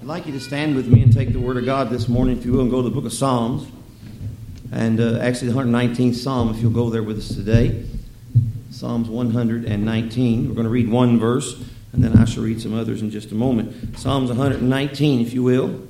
like you to stand with me and take the Word of God this morning, if you will, and go to the book of Psalms. And actually the 119th Psalm, if you'll go there with us today. Psalms 119. We're going to read one verse, and then I shall read some others in just a moment. Psalms 119, if you will.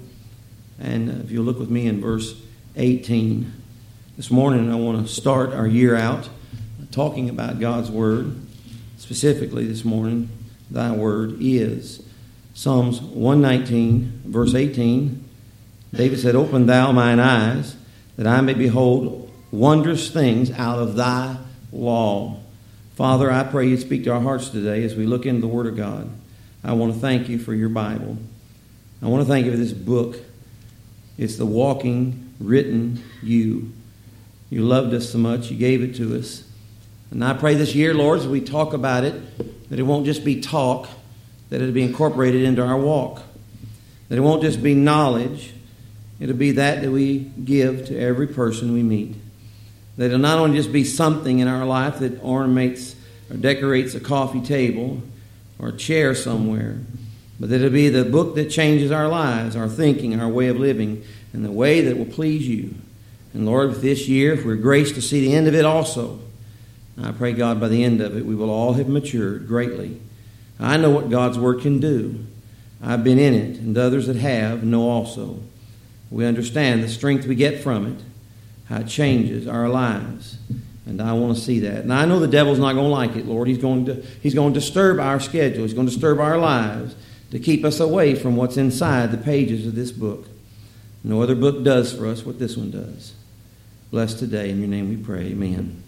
And if you'll look with me in verse 18. This morning I want to start our year out talking about God's Word. Specifically this morning, Thy Word is. Psalms 119, verse 18. David said, "Open thou mine eyes, that I may behold wondrous things out of thy law." Father, I pray you speak to our hearts today as we look into the Word of God. I want to thank you for your Bible. I want to thank you for this book. It's the walking, written you. You loved us so much, you gave it to us. And I pray this year, Lord, as we talk about it, that it won't just be talk, that it'll be incorporated into our walk. That it won't just be knowledge, it'll be that we give to every person we meet. That it'll not only just be something in our life that ornaments or decorates a coffee table or a chair somewhere, but that it'll be the book that changes our lives, our thinking, our way of living, and the way that will please you. And Lord, this year, if we're graced to see the end of it also, I pray, God, by the end of it, we will all have matured greatly. I know what God's Word can do. I've been in it, and others that have know also. We understand the strength we get from it, how it changes our lives, and I want to see that. And I know the devil's not going to like it, Lord. He's going to disturb our schedule. He's going to disturb our lives to keep us away from what's inside the pages of this book. No other book does for us what this one does. Bless today. In your name we pray. Amen.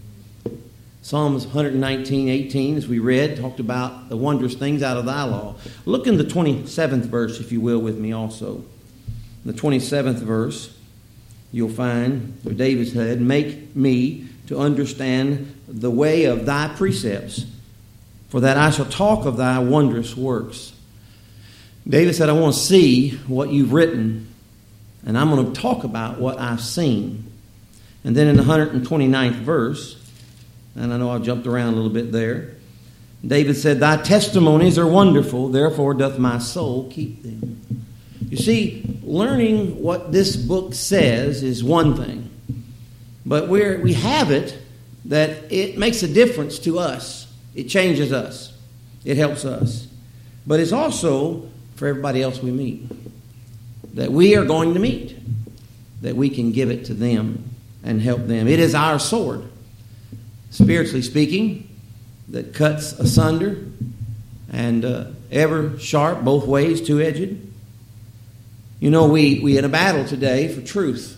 Psalms 119:18, as we read, talked about the wondrous things out of thy law. Look in the 27th verse, if you will, with me also. In the 27th verse, you'll find where David said, "Make me to understand the way of thy precepts, for that I shall talk of thy wondrous works." David said, I want to see what you've written, and I'm going to talk about what I've seen. And then in the 129th verse, and I know I jumped around a little bit there, David said, "Thy testimonies are wonderful, therefore doth my soul keep them." You see, learning what this book says is one thing, but we have it that it makes a difference to us. It changes us. It helps us. But it's also for everybody else we meet, that we are going to meet, that we can give it to them and help them. It is our sword, spiritually speaking, that cuts asunder and ever sharp, both ways, two-edged. You know, we in a battle today for truth.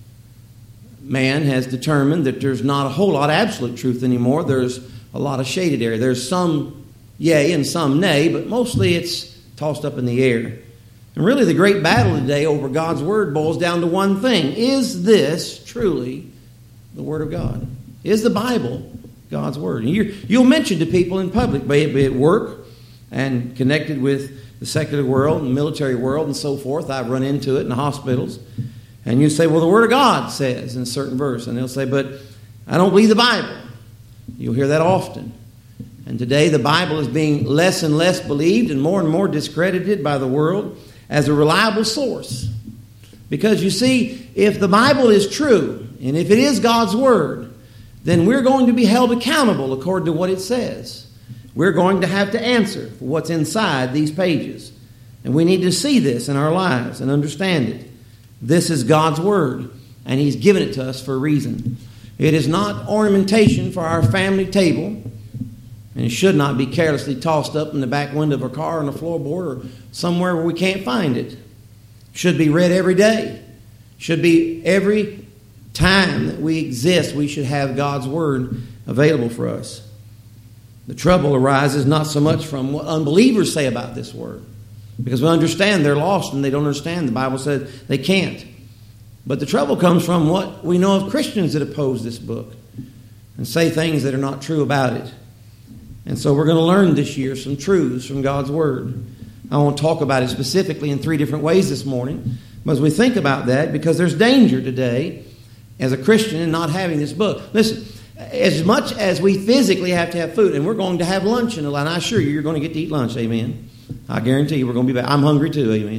Man has determined that there's not a whole lot of absolute truth anymore. There's a lot of shaded area. There's some yea and some nay, but mostly it's tossed up in the air. And really the great battle today over God's Word boils down to one thing. Is this truly the Word of God? Is the Bible God's Word? And you'll mention to people in public, be it at work and connected with the secular world and military world and so forth. I've run into it in the hospitals. And you say, well, the Word of God says in a certain verse. And they'll say, but I don't believe the Bible. You'll hear that often. And today the Bible is being less and less believed and more discredited by the world as a reliable source. Because you see, if the Bible is true, and if it is God's Word, then we're going to be held accountable according to what it says. We're going to have to answer for what's inside these pages. And we need to see this in our lives and understand it. This is God's Word, and He's given it to us for a reason. It is not ornamentation for our family table, and it should not be carelessly tossed up in the back window of a car on the floorboard or somewhere where we can't find it. It should be read every day. It should be every time that we exist, we should have God's Word available for us. The trouble arises not so much from what unbelievers say about this Word, because we understand they're lost and they don't understand. The Bible said they can't. But the trouble comes from what we know of Christians that oppose this book and say things that are not true about it. And so we're going to learn this year some truths from God's Word. I want to talk about it specifically in 3 different ways this morning. But as we think about that, because there's danger today as a Christian in not having this book. Listen, as much as we physically have to have food, and we're going to have lunch in a lot, and I assure you, you're going to get to eat lunch, amen. I guarantee you we're going to be back. I'm hungry too, amen.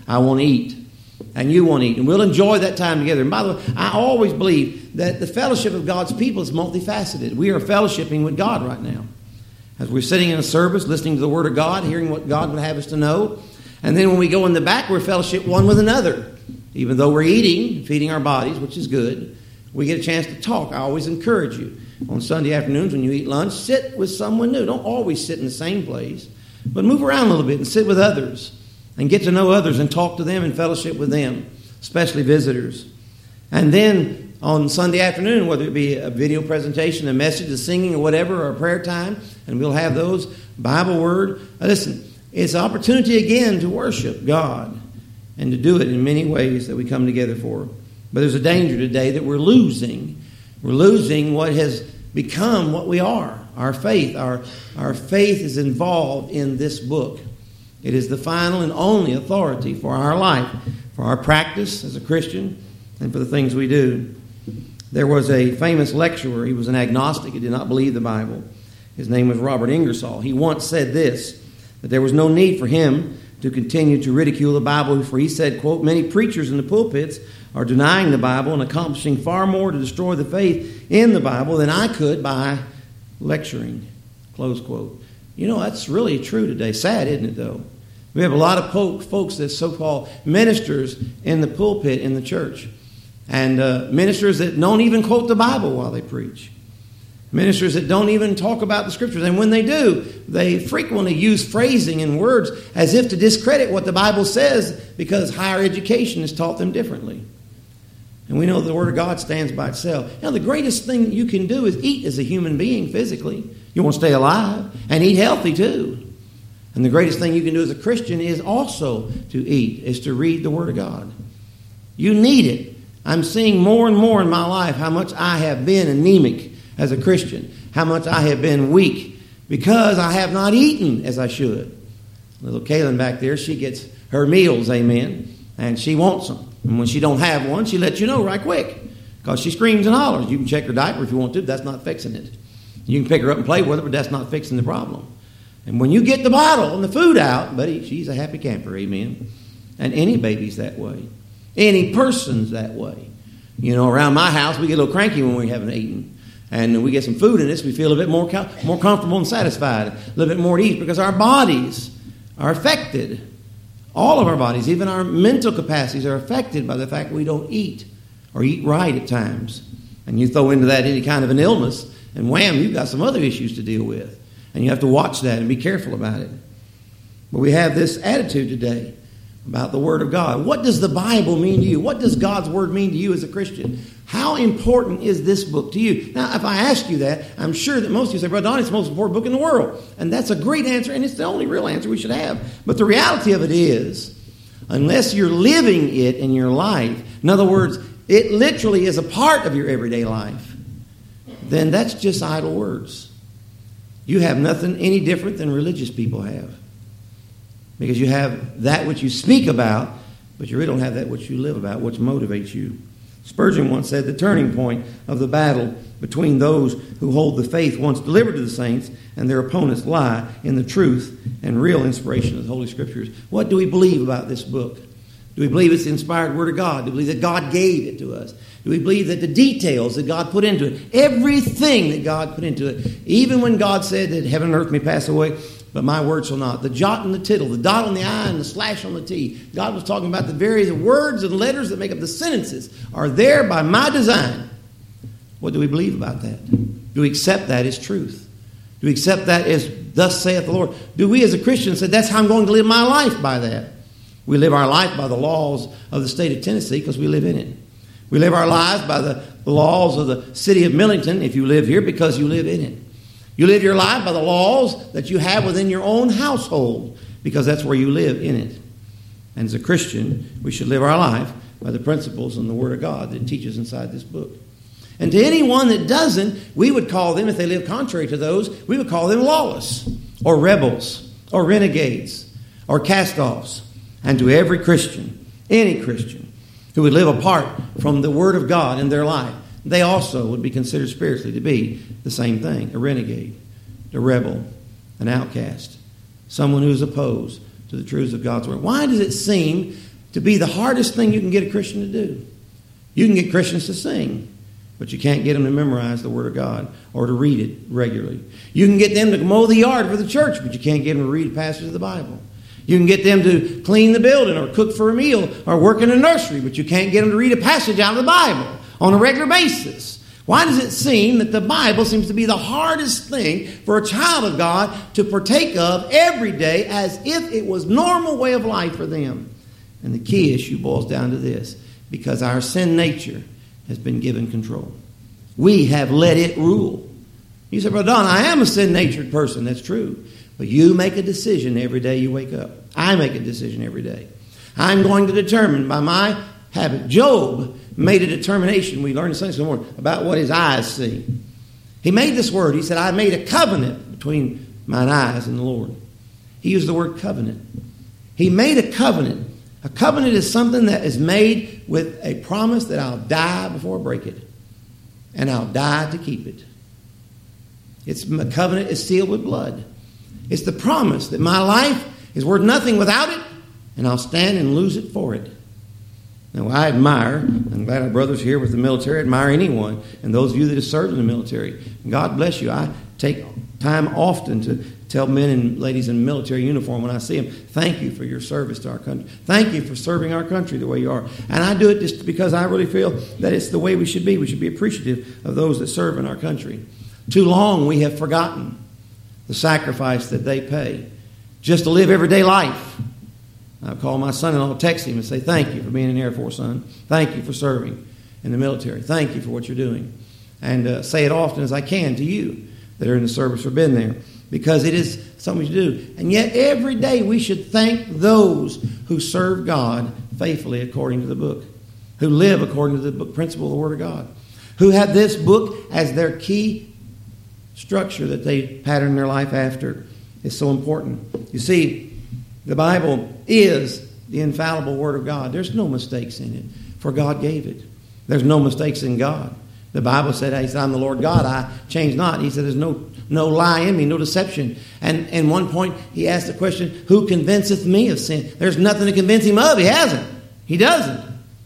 I want to eat. And you want to eat. And we'll enjoy that time together. And by the way, I always believe that the fellowship of God's people is multifaceted. We are fellowshipping with God right now. As we're sitting in a service, listening to the Word of God, hearing what God would have us to know. And then when we go in the back, we're fellowship one with another. Even though we're eating, feeding our bodies, which is good, we get a chance to talk. I always encourage you. On Sunday afternoons when you eat lunch, sit with someone new. Don't always sit in the same place. But move around a little bit and sit with others. And get to know others and talk to them and fellowship with them, especially visitors. And then on Sunday afternoon, whether it be a video presentation, a message, a singing, or whatever, or a prayer time, and we'll have those, Bible word. Listen, it's an opportunity again to worship God and to do it in many ways that we come together for. But there's a danger today that we're losing. We're losing what has become what we are, our faith. Our faith is involved in this book. It is the final and only authority for our life, for our practice as a Christian, and for the things we do. There was a famous lecturer. He was an agnostic. He did not believe the Bible. His name was Robert Ingersoll. He once said this, that there was no need for him to continue to ridicule the Bible, for he said, quote, "Many preachers in the pulpits are denying the Bible and accomplishing far more to destroy the faith in the Bible than I could by lecturing," close quote. You know, that's really true today. Sad, isn't it, though? We have a lot of folks that so-called ministers in the pulpit in the church. And ministers that don't even quote the Bible while they preach. Ministers that don't even talk about the Scriptures. And when they do, they frequently use phrasing and words as if to discredit what the Bible says because higher education has taught them differently. And we know the Word of God stands by itself. Now, the greatest thing you can do is eat as a human being physically. You want to stay alive and eat healthy too. And the greatest thing you can do as a Christian is also to eat, is to read the Word of God. You need it. I'm seeing more and more in my life how much I have been anemic as a Christian, how much I have been weak because I have not eaten as I should. Little Kaylin back there, she gets her meals, amen, and she wants them. And when she don't have one, she lets you know right quick because she screams and hollers. You can check her diaper if you want to, but that's not fixing it. You can pick her up and play with her, but that's not fixing the problem. And when you get the bottle and the food out, buddy, she's a happy camper, amen. And any baby's that way. Any person's that way. You know, around my house, we get a little cranky when we haven't eaten. And we get some food in us, we feel a bit more comfortable and satisfied, a little bit more at ease, because our bodies are affected. All of our bodies, even our mental capacities, are affected by the fact we don't eat or eat right at times. And you throw into that any kind of an illness, and wham, you've got some other issues to deal with. And you have to watch that and be careful about it. But we have this attitude today about the Word of God. What does the Bible mean to you? What does God's Word mean to you as a Christian? How important is this book to you? Now, if I ask you that, I'm sure that most of you say, Brother Don, it's the most important book in the world. And that's a great answer, and it's the only real answer we should have. But the reality of it is, unless you're living it in your life, in other words, it literally is a part of your everyday life, then that's just idle words. You have nothing any different than religious people have. Because you have that which you speak about, but you really don't have that which you live about, which motivates you. Spurgeon once said, the turning point of the battle between those who hold the faith once delivered to the saints and their opponents lie in the truth and real inspiration of the Holy Scriptures. What do we believe about this book? Do we believe it's the inspired Word of God? Do we believe that God gave it to us? Do we believe that the details that God put into it, everything that God put into it, even when God said that heaven and earth may pass away, but my word shall not. The jot and the tittle, the dot on the I and the slash on the T. God was talking about the various words and letters that make up the sentences are there by my design. What do we believe about that? Do we accept that as truth? Do we accept that as thus saith the Lord? Do we as a Christian say that's how I'm going to live my life by that? We live our life by the laws of the state of Tennessee because we live in it. We live our lives by the laws of the city of Millington if you live here because you live in it. You live your life by the laws that you have within your own household because that's where you live in it. And as a Christian, we should live our life by the principles and the Word of God that teaches inside this book. And to anyone that doesn't, we would call them, if they live contrary to those, we would call them lawless or rebels or renegades or cast-offs. And to every Christian, any Christian, who would live apart from the Word of God in their life, they also would be considered spiritually to be the same thing, a renegade, a rebel, an outcast, someone who is opposed to the truths of God's Word. Why does it seem to be the hardest thing you can get a Christian to do. You can get Christians to sing, but you can't get them to memorize the Word of God or to read it regularly. You can get them to mow the yard for the church, but you can't get them to read a passage of the Bible. You can get them to clean the building or cook for a meal or work in a nursery, but you can't get them to read a passage out of the Bible on a regular basis. Why does it seem that the Bible seems to be the hardest thing for a child of God to partake of every day as if it was normal way of life for them? And the key issue boils down to this: because our sin nature has been given control. We have let it rule. You say, Brother Don, I am a sin-natured person. That's true. But you make a decision every day you wake up. I make a decision every day. I'm going to determine by my habit. Job made a determination, we learned in Sunday school morning, about what his eyes see. He made this word. He said, I made a covenant between mine eyes and the Lord. He used the word covenant. He made a covenant. A covenant is something that is made with a promise that I'll die before I break it. And I'll die to keep it. A covenant is sealed with blood. It's the promise that my life is worth nothing without it, and I'll stand and lose it for it. Now, I admire, I'm glad our brothers here with the military, admire anyone, and those of you that have served in the military. God bless you. I take time often to tell men and ladies in military uniform when I see them, thank you for your service to our country. Thank you for serving our country the way you are. And I do it just because I really feel that it's the way we should be. We should be appreciative of those that serve in our country. Too long we have forgotten the sacrifice that they pay just to live everyday life. I call my son-in-law, text him and say, thank you for being in the Air Force, son. Thank you for serving in the military. Thank you for what you're doing. And say it often as I can to you that are in the service or been there, because it is something to do. And yet every day we should thank those who serve God faithfully according to the book, who live according to the book principle of the Word of God, who have this book as their key structure that they pattern their life after. It's so important. You see, the Bible is the infallible Word of God. There's no mistakes in it, for God gave it. There's no mistakes in God. The Bible said, He said, I'm the Lord God, I change not. He said, there's no lie in me, no deception. And at one point, He asked the question, who convinceth me of sin? There's nothing to convince Him of. He hasn't. He doesn't.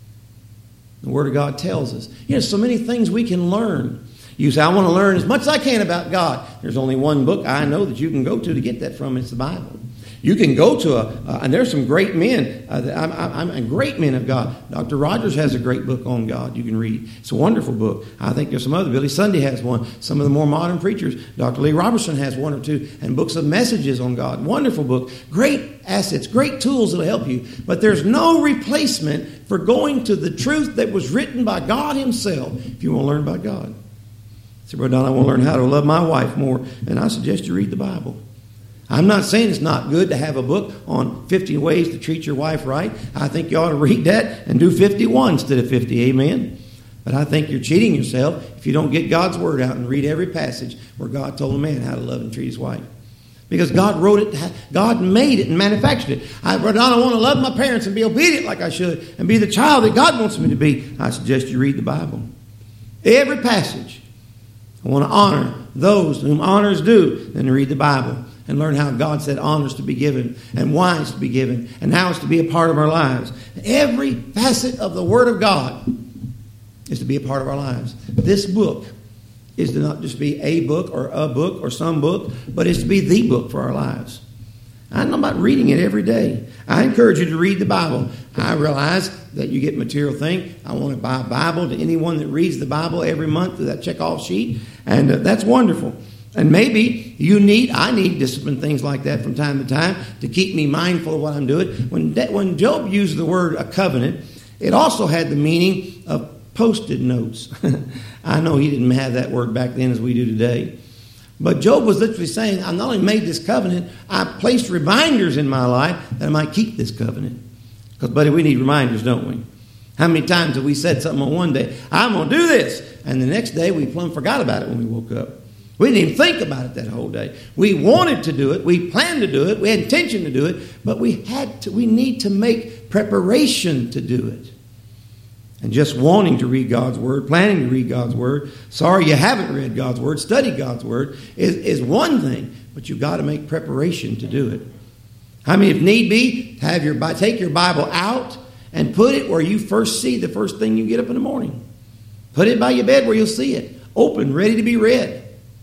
The Word of God tells us. There's so many things we can learn. You say, I want to learn as much as I can about God. There's only one book I know that you can go to get that from. It's the Bible. You can go to and there's some great men. I'm great men of God. Dr. Rogers has a great book on God you can read. It's a wonderful book. I think there's some other. Billy Sunday has one. Some of the more modern preachers. Dr. Lee Robertson has one or two. And books of messages on God. Wonderful book. Great assets. Great tools that will help you. But there's no replacement for going to the truth that was written by God Himself if you want to learn about God. Say, Brother Don, I want to learn how to love my wife more. And I suggest you read the Bible. I'm not saying it's not good to have a book on 50 ways to treat your wife right. I think you ought to read that and do 51 instead of 50. Amen. But I think you're cheating yourself if you don't get God's Word out and read every passage where God told a man how to love and treat his wife. Because God wrote it, God made it and manufactured it. Brother Don, I want to love my parents and be obedient like I should and be the child that God wants me to be. I suggest you read the Bible. Every passage. I want to honor those whom honor is due, then read the Bible and learn how God said honor is to be given and why it's to be given and how it's to be a part of our lives. Every facet of the Word of God is to be a part of our lives. This book is to not just be a book or some book, but it's to be the book for our lives. I know about reading it every day. I encourage you to read the Bible. I realize that you get material things. I want to buy a Bible to anyone that reads the Bible every month through that checkoff sheet, and that's wonderful. And maybe I need discipline, things like that from time to time to keep me mindful of what I'm doing. When Job used the word a covenant, it also had the meaning of Post-it notes. I know he didn't have that word back then as we do today. But Job was literally saying, I not only made this covenant, I placed reminders in my life that I might keep this covenant. Because, buddy, we need reminders, don't we? How many times have we said something on one day, I'm going to do this, and the next day we plumb forgot about it when we woke up. We didn't even think about it that whole day. We wanted to do it. We planned to do it. We had intention to do it. But we need to make preparation to do it. And just wanting to read God's Word, planning to read God's Word, sorry you haven't read God's Word, study God's Word, is one thing. But you've got to make preparation to do it. I mean, if need be, take your Bible out and put it where you first see the first thing you get up in the morning. Put it by your bed where you'll see it. Open, ready to be read.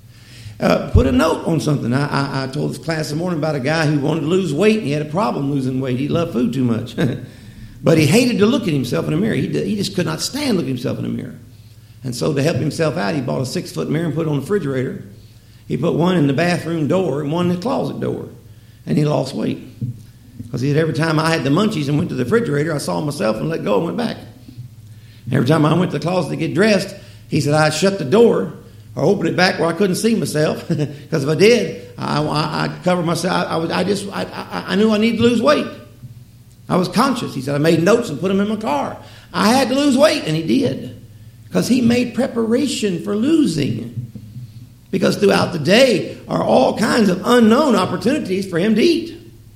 Put a note on something. I told this class this morning about a guy who wanted to lose weight, and he had a problem losing weight. He loved food too much. But he hated to look at himself in a mirror. He just could not stand looking at himself in a mirror. And so to help himself out, he bought a 6-foot mirror and put it on the refrigerator. He put one in the bathroom door and one in the closet door. And he lost weight. Because every time I had the munchies and went to the refrigerator, I saw myself and let go and went back. Every time I went to the closet to get dressed, he said I'd shut the door or open it back where I couldn't see myself. Because if I did, I'd cover myself. I knew I needed to lose weight. I was conscious. He said I made notes and put them in my car. I had to lose weight, and he did. Because he made preparation for losing. Because throughout the day are all kinds of unknown opportunities for him to eat.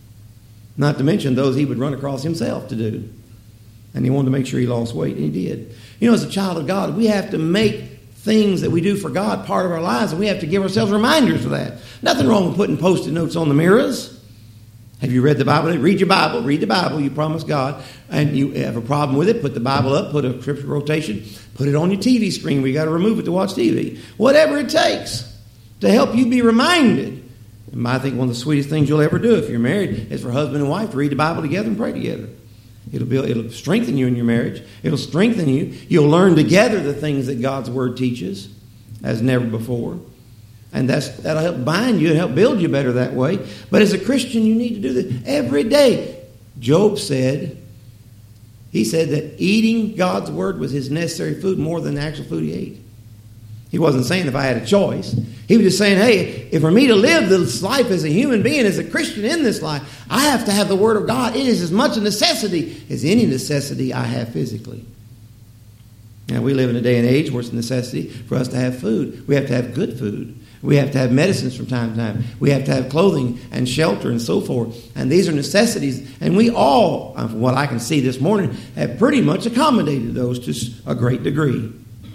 Not to mention those he would run across himself to do. And he wanted to make sure he lost weight, and he did. You know, as a child of God, we have to make things that we do for God part of our lives, and we have to give ourselves reminders of that. Nothing wrong with putting Post-it notes on the mirrors. Have you read the Bible? Read your Bible. Read the Bible. You promise God. And you have a problem with it, put the Bible up, put a scripture rotation, put it on your TV screen where you got to remove it to watch TV. Whatever it takes to help you be reminded. And I think one of the sweetest things you'll ever do if you're married is for husband and wife to read the Bible together and pray together. It'll strengthen you in your marriage. It'll strengthen you. You'll learn together the things that God's Word teaches as never before. And that'll help bind you and help build you better that way. But as a Christian, you need to do this every day. Job said, he said that eating God's Word was his necessary food more than the actual food he ate. He wasn't saying if I had a choice. He was just saying, hey, if for me to live this life as a human being, as a Christian in this life, I have to have the Word of God. It is as much a necessity as any necessity I have physically. Now, we live in a day and age where it's a necessity for us to have food. We have to have good food. We have to have medicines from time to time. We have to have clothing and shelter and so forth. And these are necessities. And we all, from what I can see this morning, have pretty much accommodated those to a great degree.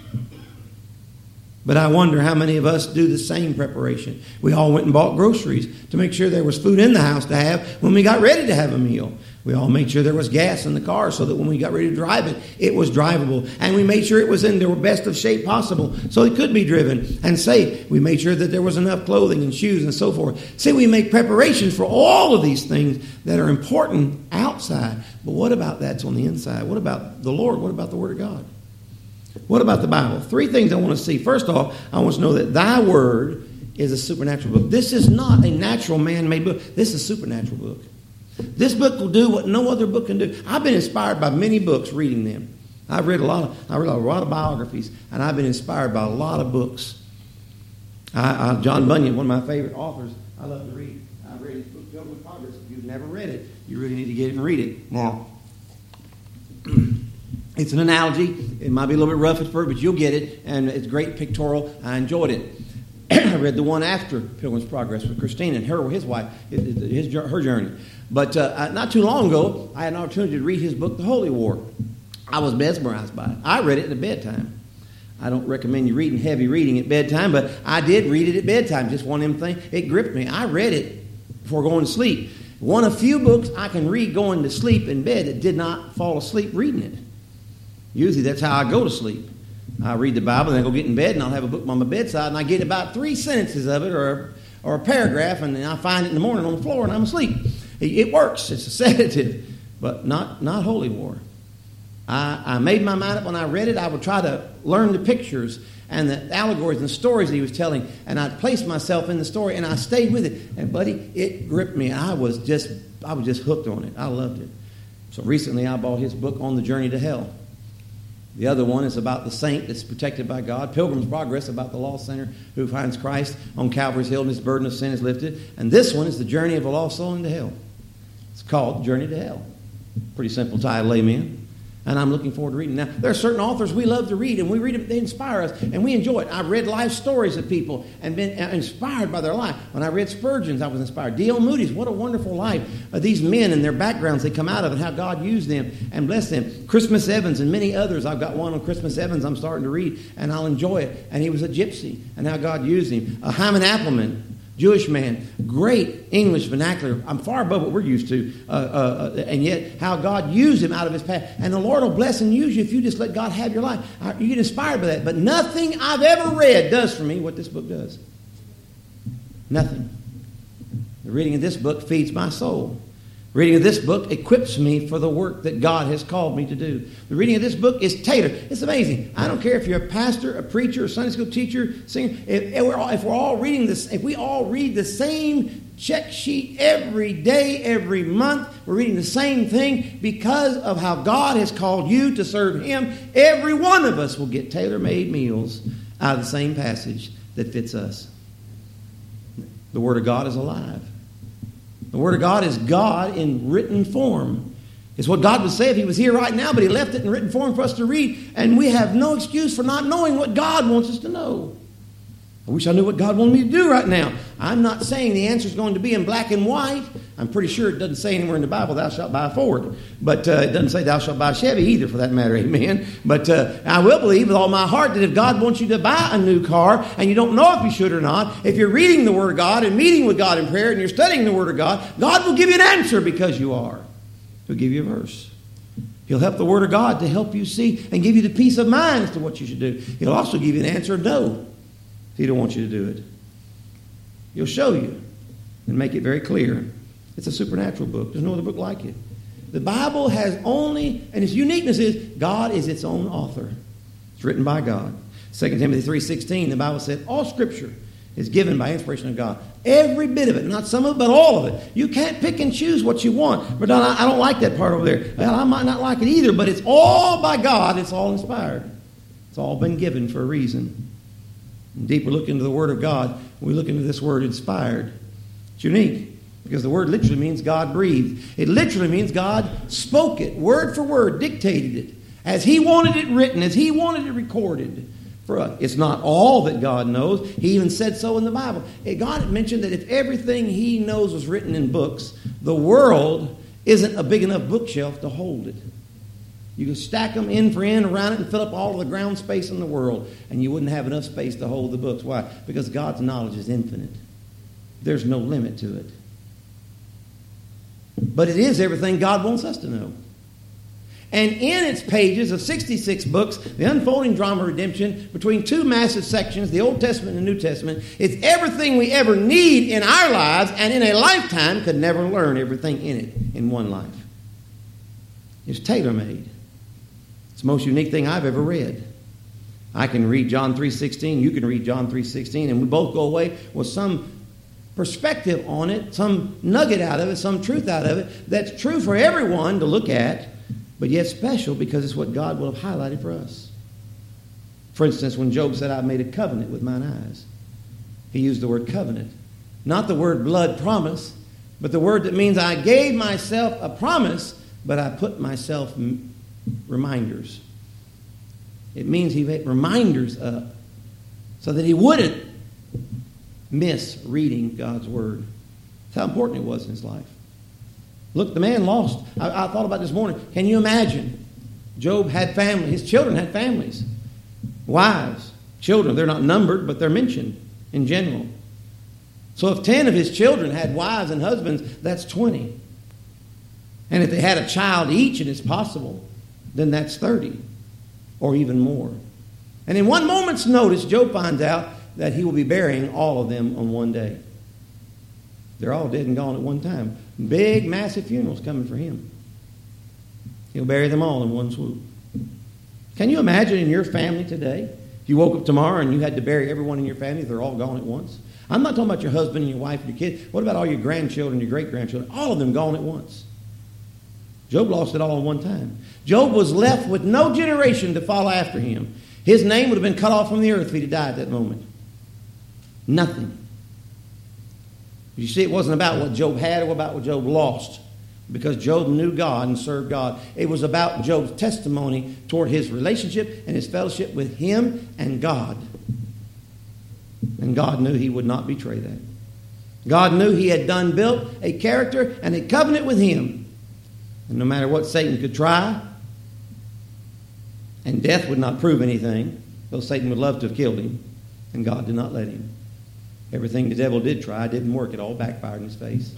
But I wonder how many of us do the same preparation. We all went and bought groceries to make sure there was food in the house to have when we got ready to have a meal. We all made sure there was gas in the car so that when we got ready to drive it, it was drivable. And we made sure it was in the best of shape possible so it could be driven and safe. We made sure that there was enough clothing and shoes and so forth. See, we make preparations for all of these things that are important outside. But what about that's on the inside? What about the Lord? What about the Word of God? What about the Bible? 3 things I want to see. First off, I want to know that thy word is a supernatural book. This is not a natural man-made book. This is a supernatural book. This book will do what no other book can do. I've been inspired by many books reading them. I've read a lot of biographies, and I've been inspired by a lot of books. John Bunyan, one of my favorite authors, I love to read. I read his book, Pilgrim's Progress. If you've never read it, you really need to get it and read it. Now, it's an analogy. It might be a little bit rough at first, but you'll get it, and it's great pictorial. I enjoyed it. I read the one after Pilgrim's Progress with Christine and his wife, her journey. But not too long ago, I had an opportunity to read his book, The Holy War. I was mesmerized by it. I read it at bedtime. I don't recommend you reading heavy reading at bedtime, but I did read it at bedtime. Just one of them things. It gripped me. I read it before going to sleep. One of few books I can read going to sleep in bed that did not fall asleep reading it. Usually that's how I go to sleep. I read the Bible, and I go get in bed, and I'll have a book on my bedside, and I get about 3 sentences of it or a paragraph, and then I find it in the morning on the floor, and I'm asleep. It works. It's a sedative, but not Holy War. I made my mind up when I read it. I would try to learn the pictures and the allegories and the stories that he was telling, and I'd place myself in the story, and I stayed with it. And, buddy, it gripped me. I was just hooked on it. I loved it. So recently I bought his book On the Journey to Hell. The other one is about the saint that's protected by God. Pilgrim's Progress, about the lost sinner who finds Christ on Calvary's Hill and his burden of sin is lifted. And this one is the journey of a lost soul into hell. It's called Journey to Hell. Pretty simple title, amen. And I'm looking forward to reading. Now, there are certain authors we love to read, and we read them, they inspire us, and we enjoy it. I've read life stories of people and been inspired by their life. When I read Spurgeon's, I was inspired. D.L. Moody's, what a wonderful life. These men and their backgrounds they come out of and how God used them and blessed them. Christmas Evans and many others. I've got one on Christmas Evans I'm starting to read, and I'll enjoy it. And he was a gypsy, and how God used him. Hyman Appleman, Jewish man, great English vernacular. I'm far above what we're used to. And yet how God used him out of his past. And the Lord will bless and use you if you just let God have your life. You get inspired by that. But nothing I've ever read does for me what this book does. Nothing. The reading of this book feeds my soul. Reading of this book equips me for the work that God has called me to do. The reading of this book is tailored. It's amazing. I don't care if you're a pastor, a preacher, a Sunday school teacher, singer. If we're all reading this, if we all read the same check sheet every day, every month, we're reading the same thing because of how God has called you to serve Him. Every one of us will get tailor-made meals out of the same passage that fits us. The Word of God is alive. The Word of God is God in written form. It's what God would say if He was here right now, but He left it in written form for us to read, and we have no excuse for not knowing what God wants us to know. I wish I knew what God wanted me to do right now. I'm not saying the answer is going to be in black and white. I'm pretty sure it doesn't say anywhere in the Bible, thou shalt buy a Ford. But it doesn't say thou shalt buy a Chevy either, for that matter, amen. But I will believe with all my heart that if God wants you to buy a new car and you don't know if you should or not, if you're reading the Word of God and meeting with God in prayer and you're studying the Word of God, God will give you an answer because you are. He'll give you a verse. He'll help the Word of God to help you see and give you the peace of mind as to what you should do. He'll also give you an answer no. He don't want you to do it. He'll show you and make it very clear. It's a supernatural book. There's no other book like it. The Bible has only, and its uniqueness is, God is its own author. It's written by God. 2 Timothy 3:16, the Bible said, all Scripture is given by inspiration of God. Every bit of it, not some of it, but all of it. You can't pick and choose what you want. But I don't like that part over there. Well, I might not like it either, but it's all by God. It's all inspired. It's all been given for a reason. And deeper look into the Word of God, we look into this word inspired. It's unique because the word literally means God breathed. It literally means God spoke it, word for word, dictated it, as He wanted it written, as He wanted it recorded for us. It's not all that God knows. He even said so in the Bible. God mentioned that if everything He knows was written in books, the world isn't a big enough bookshelf to hold it. You could stack them end for end around it and fill up all of the ground space in the world, and you wouldn't have enough space to hold the books. Why? Because God's knowledge is infinite. There's no limit to it. But it is everything God wants us to know. And in its pages of 66 books, the unfolding drama of redemption, between two massive sections, the Old Testament and the New Testament, it's everything we ever need in our lives, and in a lifetime could never learn everything in it in one life. It's tailor-made. It's the most unique thing I've ever read. I can read John 3:16. You can read John 3:16. And we both go away with some perspective on it, some nugget out of it, some truth out of it that's true for everyone to look at, but yet special because it's what God will have highlighted for us. For instance, when Job said, I made a covenant with mine eyes, he used the word covenant. Not the word blood promise, but the word that means I gave myself a promise, but I put myself reminders. It means He made reminders up so that he wouldn't miss reading God's Word. That's how important it was in his life. Look, the man lost. I thought about this morning. Can you imagine? Job had family. His children had families. Wives, children. They're not numbered, but they're mentioned in general. So if 10 of his children had wives and husbands, that's 20. And if they had a child each, and it's possible, then that's 30 or even more. And in one moment's notice, Job finds out that he will be burying all of them on one day. They're all dead and gone at one time. Big, massive funerals coming for him. He'll bury them all in one swoop. Can you imagine in your family today, if you woke up tomorrow and you had to bury everyone in your family, they're all gone at once? I'm not talking about your husband and your wife and your kids. What about all your grandchildren, your great-grandchildren? All of them gone at once. Job lost it all at one time. Job was left with no generation to follow after him. His name would have been cut off from the earth if he'd have died at that moment. Nothing. You see, it wasn't about what Job had or about what Job lost, because Job knew God and served God. It was about Job's testimony toward his relationship and his fellowship with him and God. And God knew he would not betray that. God knew he had built a character and a covenant with him. And no matter what Satan could try, and death would not prove anything, though Satan would love to have killed him, and God did not let him. Everything the devil did try didn't work. It all backfired in his face.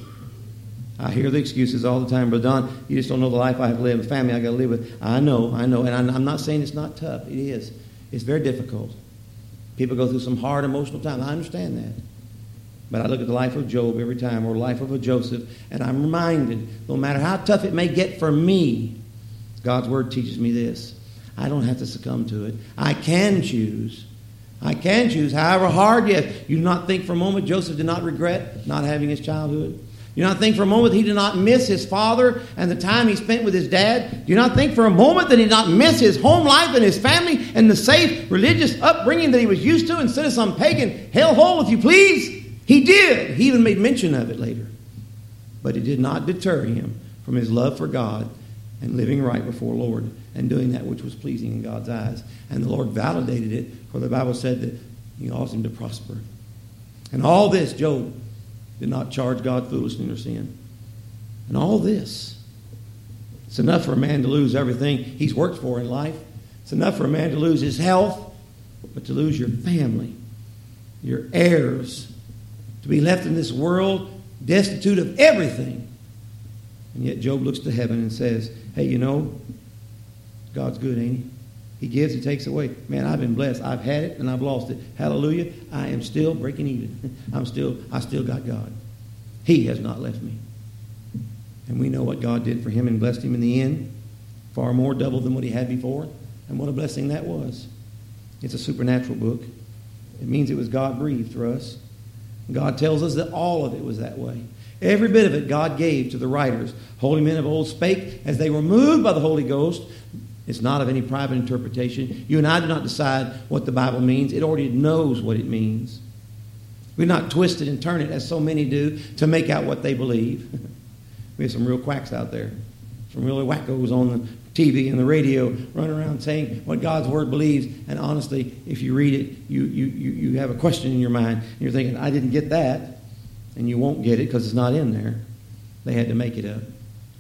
I hear the excuses all the time. Brother Don, you just don't know the life I have lived, the family I got to live with. I know. And I'm not saying it's not tough. It is. It's very difficult. People go through some hard emotional times. I understand that. But I look at the life of Job every time, or the life of a Joseph, and I'm reminded, no matter how tough it may get for me, God's Word teaches me this. I don't have to succumb to it. I can choose. I can choose, however hard, yes. You do not think for a moment Joseph did not regret not having his childhood. You do not think for a moment he did not miss his father and the time he spent with his dad. Do you not think for a moment that he did not miss his home life and his family and the safe religious upbringing that he was used to instead of some pagan hellhole, if you please? He did. He even made mention of it later. But it did not deter him from his love for God and living right before the Lord and doing that which was pleasing in God's eyes. And the Lord validated it, for the Bible said that He caused him to prosper. And all this, Job did not charge God foolishly or sin. And all this, it's enough for a man to lose everything he's worked for in life. It's enough for a man to lose his health, but to lose your family, your heirs, to be left in this world destitute of everything. And yet Job looks to heaven and says, hey, you know, God's good, ain't He? He gives, He takes away. Man, I've been blessed. I've had it and I've lost it. Hallelujah. I am still breaking even. I still got God. He has not left me. And we know what God did for him and blessed him in the end. Far more, double than what he had before. And what a blessing that was. It's a supernatural book. It means it was God-breathed for us. God tells us that all of it was that way. Every bit of it God gave to the writers. Holy men of old spake as they were moved by the Holy Ghost. It's not of any private interpretation. You and I do not decide what the Bible means. It already knows what it means. We not twist it and turn it, as so many do, to make out what they believe. We have some real quacks out there. Some really wackos on the TV and the radio running around saying what God's Word believes. And honestly, if you read it, you have a question in your mind. And you're thinking, I didn't get that. And you won't get it because it's not in there. They had to make it up.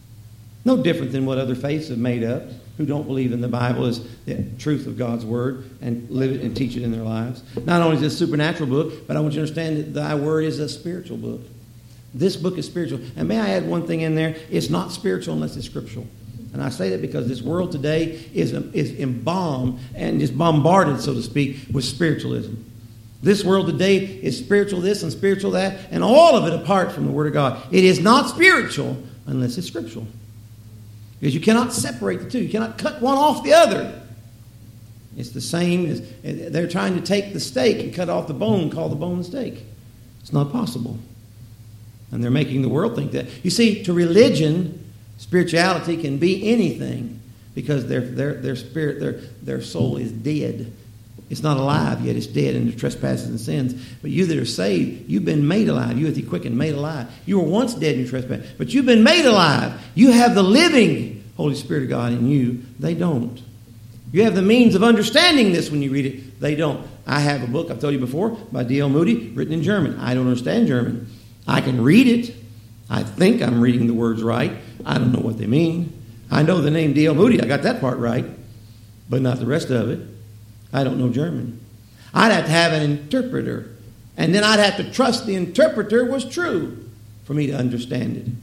No different than what other faiths have made up, who don't believe in the Bible as the truth of God's Word and live it and teach it in their lives. Not only is it a supernatural book, but I want you to understand that Thy Word is a spiritual book. This book is spiritual. And may I add one thing in there? It's not spiritual unless it's scriptural. And I say that because this world today is embalmed and just bombarded, so to speak, with spiritualism. This world today is spiritual this and spiritual that, and all of it apart from the Word of God. It is not spiritual unless it's scriptural. Because you cannot separate the two. You cannot cut one off the other. It's the same as they're trying to take the steak and cut off the bone, call the bone steak. It's not possible. And they're making the world think that. You see, to religion, spirituality can be anything because their spirit, their soul is dead. It's not alive yet. It's dead in the trespasses and sins. But you that are saved, you've been made alive. You hath He quickened, made alive. You were once dead in your trespasses, but you've been made alive. You have the living Holy Spirit of God in you. They don't. You have the means of understanding this when you read it. They don't. I have a book, I've told you before, by D.L. Moody, written in German. I don't understand German. I can read it. I think I'm reading the words right. I don't know what they mean. I know the name D.L. Moody. I got that part right, but not the rest of it. I don't know German. I'd have to have an interpreter, and then I'd have to trust the interpreter was true for me to understand it.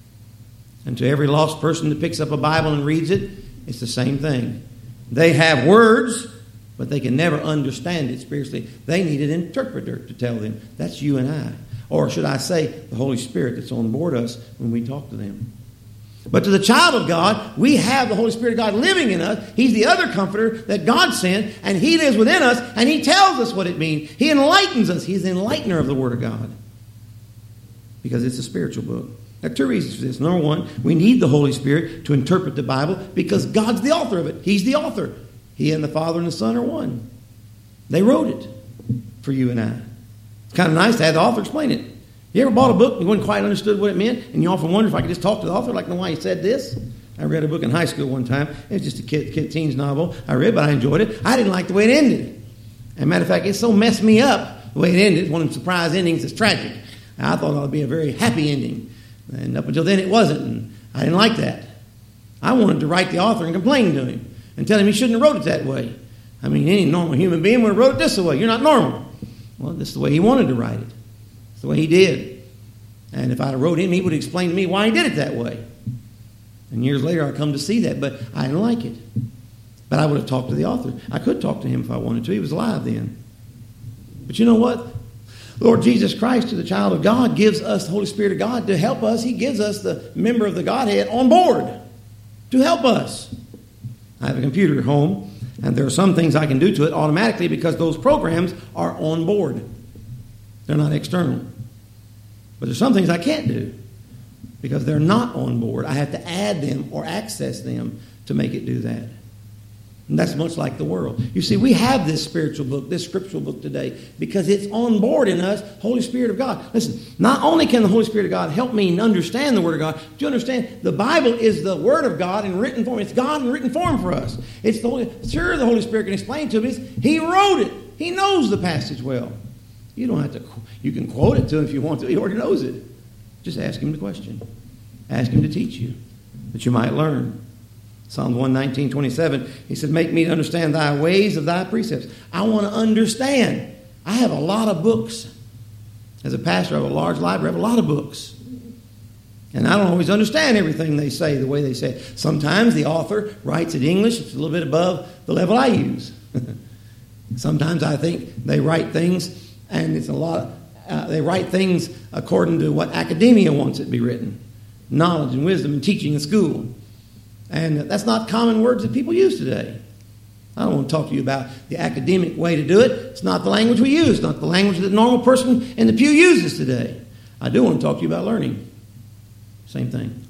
And to every lost person that picks up a Bible and reads it, it's the same thing. They have words, but they can never understand it spiritually. They need an interpreter to tell them. That's you and I. Or should I say, the Holy Spirit that's on board us when we talk to them. But to the child of God, we have the Holy Spirit of God living in us. He's the other comforter that God sent, and He lives within us, and He tells us what it means. He enlightens us. He's the enlightener of the Word of God. Because it's a spiritual book. There are two reasons for this. Number one, we need the Holy Spirit to interpret the Bible because God's the author of it. He's the author. He and the Father and the Son are one. They wrote it for you and I. It's kind of nice to have the author explain it. You ever bought a book and you wouldn't quite understood what it meant? And you often wonder if I could just talk to the author, like, know why he said this? I read a book in high school one time. It was just a kid's novel. I read, but I enjoyed it. I didn't like the way it ended. As a matter of fact, it so messed me up the way it ended. One of the surprise endings is tragic. I thought it would be a very happy ending. And up until then, it wasn't. And I didn't like that. I wanted to write the author and complain to him and tell him he shouldn't have wrote it that way. I mean, any normal human being would have wrote it this way. You're not normal. Well, this is the way he wanted to write it. It's the way he did. And if I'd have wrote him, he would explain to me why he did it that way. And years later, I come to see that, but I didn't like it. But I would have talked to the author. I could talk to him if I wanted to. He was alive then. But you know what? Lord Jesus Christ, to the child of God, gives us the Holy Spirit of God to help us. He gives us the member of the Godhead on board to help us. I have a computer at home, and there are some things I can do to it automatically because those programs are on board. They're not external. But there's some things I can't do because they're not on board. I have to add them or access them to make it do that. And that's much like the world. You see, we have this spiritual book, this scriptural book today, because it's on board in us, Holy Spirit of God. Listen, not only can the Holy Spirit of God help me understand the Word of God, do you understand? The Bible is the Word of God in written form. It's God in written form for us. It's the Holy Spirit can explain to me. He wrote it. He knows the passage well. You don't have to. You can quote it to him if you want to. He already knows it. Just ask him the question. Ask him to teach you, that you might learn. Psalm 119:27, he said, make me to understand thy ways of thy precepts. I want to understand. I have a lot of books. As a pastor, I have a large library. I have a lot of books. And I don't always understand everything they say the way they say it. Sometimes the author writes in English. It's a little bit above the level I use. Sometimes I think they write things, and it's a lot. They write things according to what academia wants it to be written. Knowledge and wisdom and teaching in school. And that's not common words that people use today. I don't want to talk to you about the academic way to do it. It's not the language we use. It's not the language that the normal person in the pew uses today. I do want to talk to you about learning. Same thing.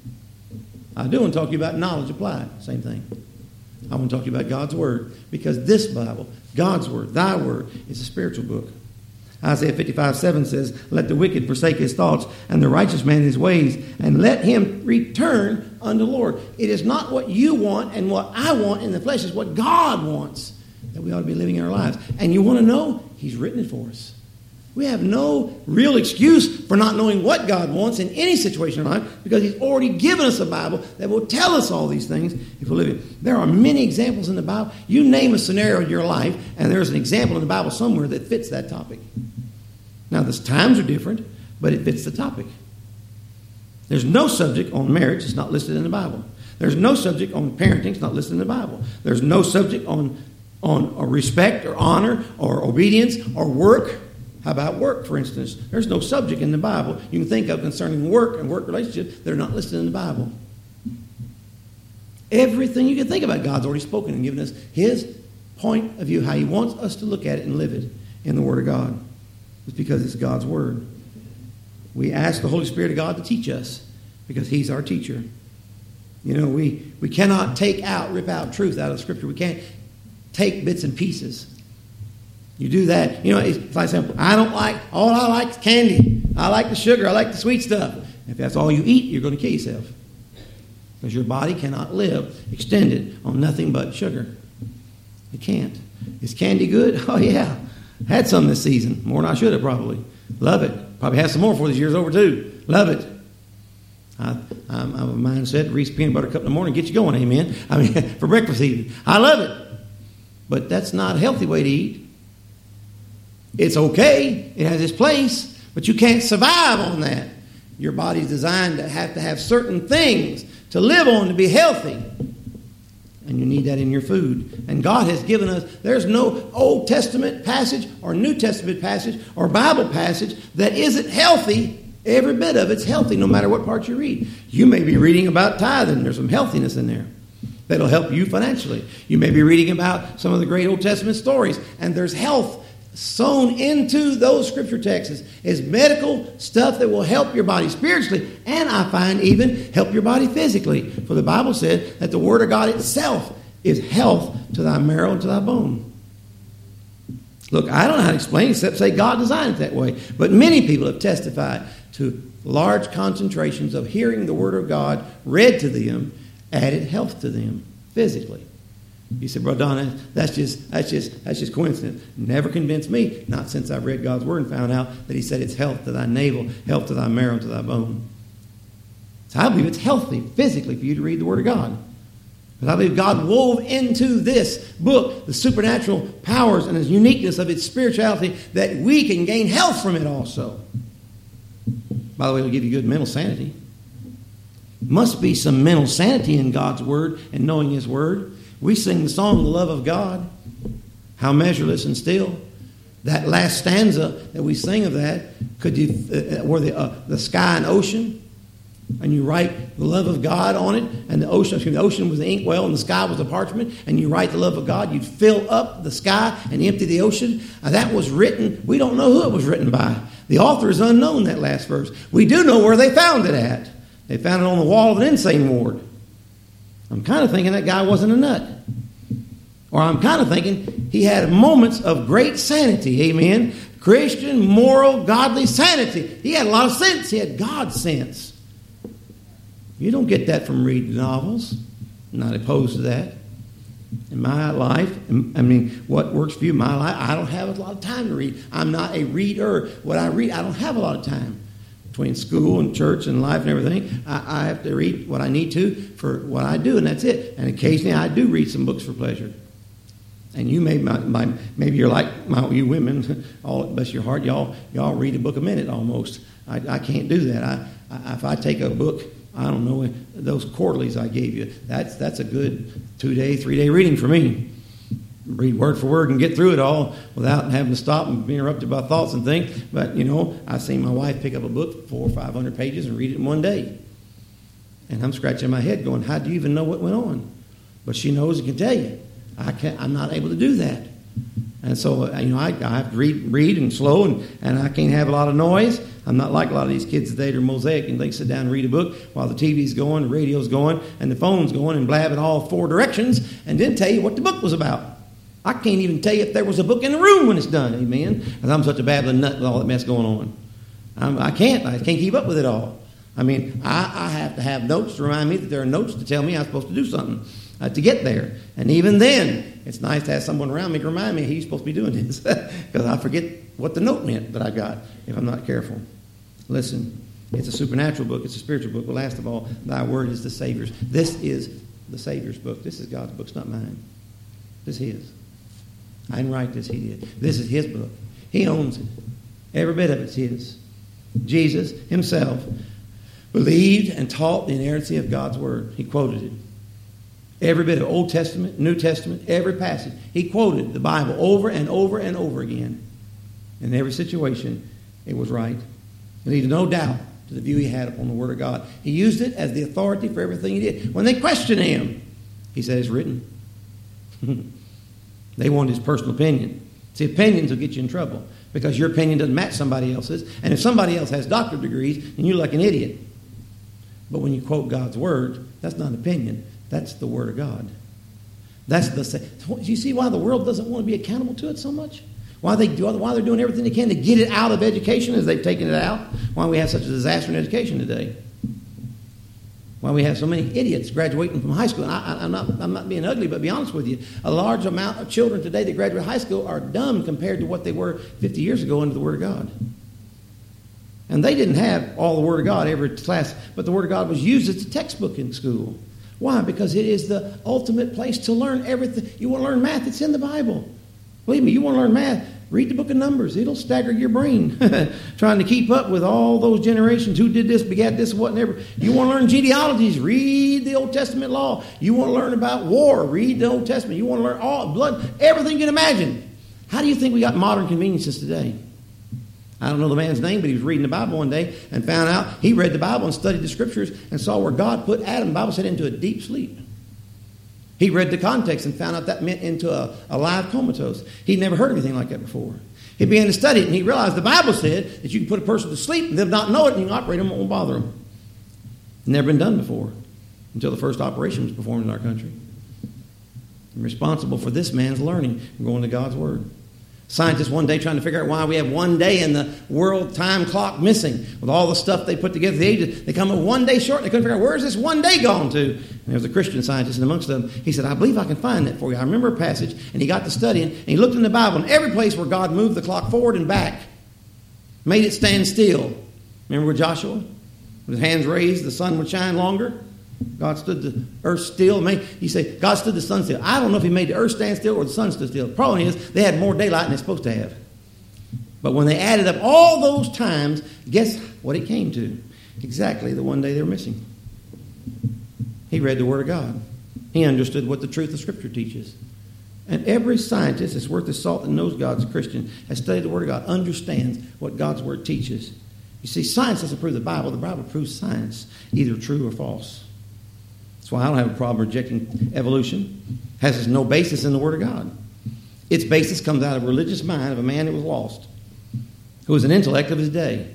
I do want to talk to you about knowledge applied. Same thing. I want to talk to you about God's Word. Because this Bible, God's Word, thy Word, is a spiritual book. Isaiah 55:7 says, let the wicked forsake his thoughts, and the righteous man his ways, and let him return unto the Lord. It is not what you want and what I want in the flesh. It's what God wants that we ought to be living in our lives. And you want to know? He's written it for us. We have no real excuse for not knowing what God wants in any situation in life because he's already given us a Bible that will tell us all these things if we live it. There are many examples in the Bible. You name a scenario in your life, and there's an example in the Bible somewhere that fits that topic. Now, the times are different, but it fits the topic. There's no subject on marriage that's not listed in the Bible. There's no subject on parenting that's not listed in the Bible. There's no subject on respect or honor or obedience or work. How about work, for instance? There's no subject in the Bible you can think of concerning work and work relationships that are not listed in the Bible. Everything you can think about, God's already spoken and given us his point of view, how he wants us to look at it and live it in the Word of God. It's because it's God's Word. We ask the Holy Spirit of God to teach us because he's our teacher. You know, we cannot rip out truth out of Scripture. We can't take bits and pieces. You do that. You know, it's like saying, all I like is candy. I like the sugar. I like the sweet stuff. If that's all you eat, you're going to kill yourself. Because your body cannot live extended on nothing but sugar. It can't. Is candy good? Oh, yeah. Had some this season. More than I should have probably. Love it. Probably have some more before this year's over too. Love it. I'm of a mindset, Reese peanut butter cup in the morning, get you going, amen. I mean, for breakfast even. I love it. But that's not a healthy way to eat. It's okay. It has its place. But you can't survive on that. Your body's designed to have certain things to live on to be healthy. And you need that in your food. And God has given us, there's no Old Testament passage or New Testament passage or Bible passage that isn't healthy. Every bit of it's healthy no matter what part you read. You may be reading about tithing. There's some healthiness in there that'll help you financially. You may be reading about some of the great Old Testament stories, and there's health sewn into those scripture texts is medical stuff that will help your body spiritually, and I find even help your body physically. For the Bible said that the Word of God itself is health to thy marrow and to thy bone. Look, I don't know how to explain it except say God designed it that way. But many people have testified to large concentrations of hearing the Word of God read to them added health to them physically. You said, Brother Don, that's just coincidence. Never convinced me, not since I've read God's Word and found out that he said it's health to thy navel, health to thy marrow, to thy bone. So I believe it's healthy physically for you to read the Word of God. Because I believe God wove into this book the supernatural powers and the uniqueness of its spirituality that we can gain health from it also. By the way, it'll give you good mental sanity. Must be some mental sanity in God's Word and knowing His Word. We sing the song, The Love of God, how measureless and still. That last stanza that we sing of that, could you, where the sky and ocean, and you write the love of God on it, and the ocean was the inkwell and the sky was the parchment, and you write the love of God, you'd fill up the sky and empty the ocean. That was written, we don't know who it was written by. The author is unknown, that last verse. We do know where they found it at. They found it on the wall of an insane ward. I'm kind of thinking that guy wasn't a nut. Or I'm kind of thinking he had moments of great sanity, amen? Christian, moral, godly sanity. He had a lot of sense. He had God's sense. You don't get that from reading novels. I'm not opposed to that. In my life, I mean, what works for you in my life, I don't have a lot of time to read. I'm not a reader. What I read, I don't have a lot of time. Between school and church and life and everything, I have to read what I need to for what I do, and that's it. And occasionally I do read some books for pleasure. And you maybe you're like you women, all bless your heart, y'all read a book a minute almost. I can't do that. If I take a book, I don't know, those quarterlies I gave you, that's a good 2-day, 3-day reading for me. Read word for word and get through it all without having to stop and be interrupted by thoughts and things. But, I've seen my wife pick up a book, 400 or 500 pages, and read it in one day. And I'm scratching my head going, how do you even know what went on? But she knows and can tell you. I'm not able to do that. And so, I have to read and slow, and I can't have a lot of noise. I'm not like a lot of these kids today. They're mosaic, and they sit down and read a book while the TV's going, the radio's going, and the phone's going, and blab in all 4 directions, and then tell you what the book was about. I can't even tell you if there was a book in the room when it's done, amen, because I'm such a babbling nut with all that mess going on. I can't keep up with it all. I mean, I have to have notes to remind me that there are notes to tell me I'm supposed to do something to get there. And even then, it's nice to have someone around me to remind me he's supposed to be doing this, because I forget what the note meant that I got if I'm not careful. Listen, it's a supernatural book. It's a spiritual book. But last of all, thy word is the Savior's. This is the Savior's book. This is God's book. It's not mine. This is his. I didn't write this. He did. This is his book. He owns it. Every bit of it's his. Jesus himself believed and taught the inerrancy of God's word. He quoted it. Every bit of Old Testament, New Testament, every passage. He quoted the Bible over and over and over again. In every situation, it was right. It leaves no doubt to the view he had upon the Word of God. He used it as the authority for everything he did. When they questioned him, he said, it's written. They wanted his personal opinion. See, opinions will get you in trouble because your opinion doesn't match somebody else's. And if somebody else has doctorate degrees, then you look like an idiot. But when you quote God's Word, that's not an opinion. That's the Word of God. Do you see why the world doesn't want to be accountable to it so much? Why they're doing everything they can to get it out of education as they've taken it out? Why we have such a disaster in education today? Why we have so many idiots graduating from high school? And I'm not being ugly, but to be honest with you, a large amount of children today that graduate high school are dumb compared to what they were 50 years ago under the Word of God. And they didn't have all the Word of God every class, but the Word of God was used as a textbook in school. Why? Because it is the ultimate place to learn everything. You want to learn math? It's in the Bible. Believe me, you want to learn math? Read the book of Numbers. It'll stagger your brain trying to keep up with all those generations. Who did this, begat this, what, and ever. You want to learn genealogies? Read the Old Testament law. You want to learn about war? Read the Old Testament. You want to learn all blood, everything you can imagine. How do you think we got modern conveniences today? I don't know the man's name, but he was reading the Bible one day and found out he read the Bible and studied the Scriptures and saw where God put Adam, the Bible said, into a deep sleep. He read the context and found out that meant into a live comatose. He'd never heard anything like that before. He began to study it, and he realized the Bible said that you can put a person to sleep and they'll not know it, and you can operate them, it won't bother them. Never been done before until the first operation was performed in our country. I'm responsible for this man's learning and going to God's Word. Scientists one day trying to figure out why we have one day in the world time clock missing. With all the stuff they put together, they come up one day short. They couldn't figure out where's this one day gone to. And there was a Christian scientist, and amongst them, he said, I believe I can find that for you. I remember a passage, and he got to studying, and he looked in the Bible, and every place where God moved the clock forward and back, made it stand still. Remember with Joshua? With his hands raised, the sun would shine longer. God stood the earth still. He said, God stood the sun still. I don't know if he made the earth stand still or the sun stood still. The problem is they had more daylight than they're supposed to have. But when they added up all those times, guess what it came to? Exactly the one day they were missing. He read the Word of God. He understood what the truth of Scripture teaches. And every scientist that's worth his salt and knows God's a Christian, has studied the Word of God, understands what God's Word teaches. You see, science doesn't prove the Bible proves science, either true or false. That's why I don't have a problem rejecting evolution. It has no basis in the Word of God. Its basis comes out of a religious mind of a man who was lost, who was an intellect of his day.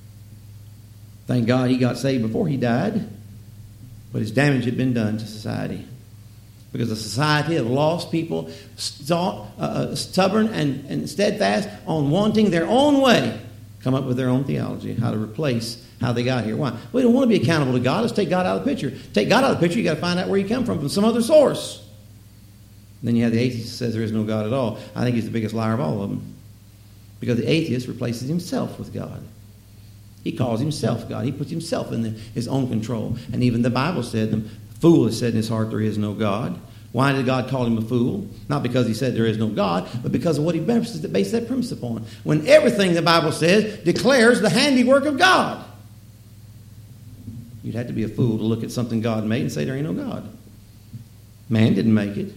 Thank God he got saved before he died, but his damage had been done to society. Because a society of lost people, stubborn and steadfast on wanting their own way, come up with their own theology, how to replace how they got here. Why? We don't want to be accountable to God. Let's take God out of the picture. Take God out of the picture, you got to find out where you come from some other source. Then you have the atheist who says there is no God at all. I think he's the biggest liar of all of them. Because the atheist replaces himself with God. He calls himself God. He puts himself in his own control. And even the Bible said, the fool has said in his heart there is no God. Why did God call him a fool? Not because he said there is no God, but because of what he based that premise upon. When everything the Bible says declares the handiwork of God. You'd have to be a fool to look at something God made and say there ain't no God. Man didn't make it.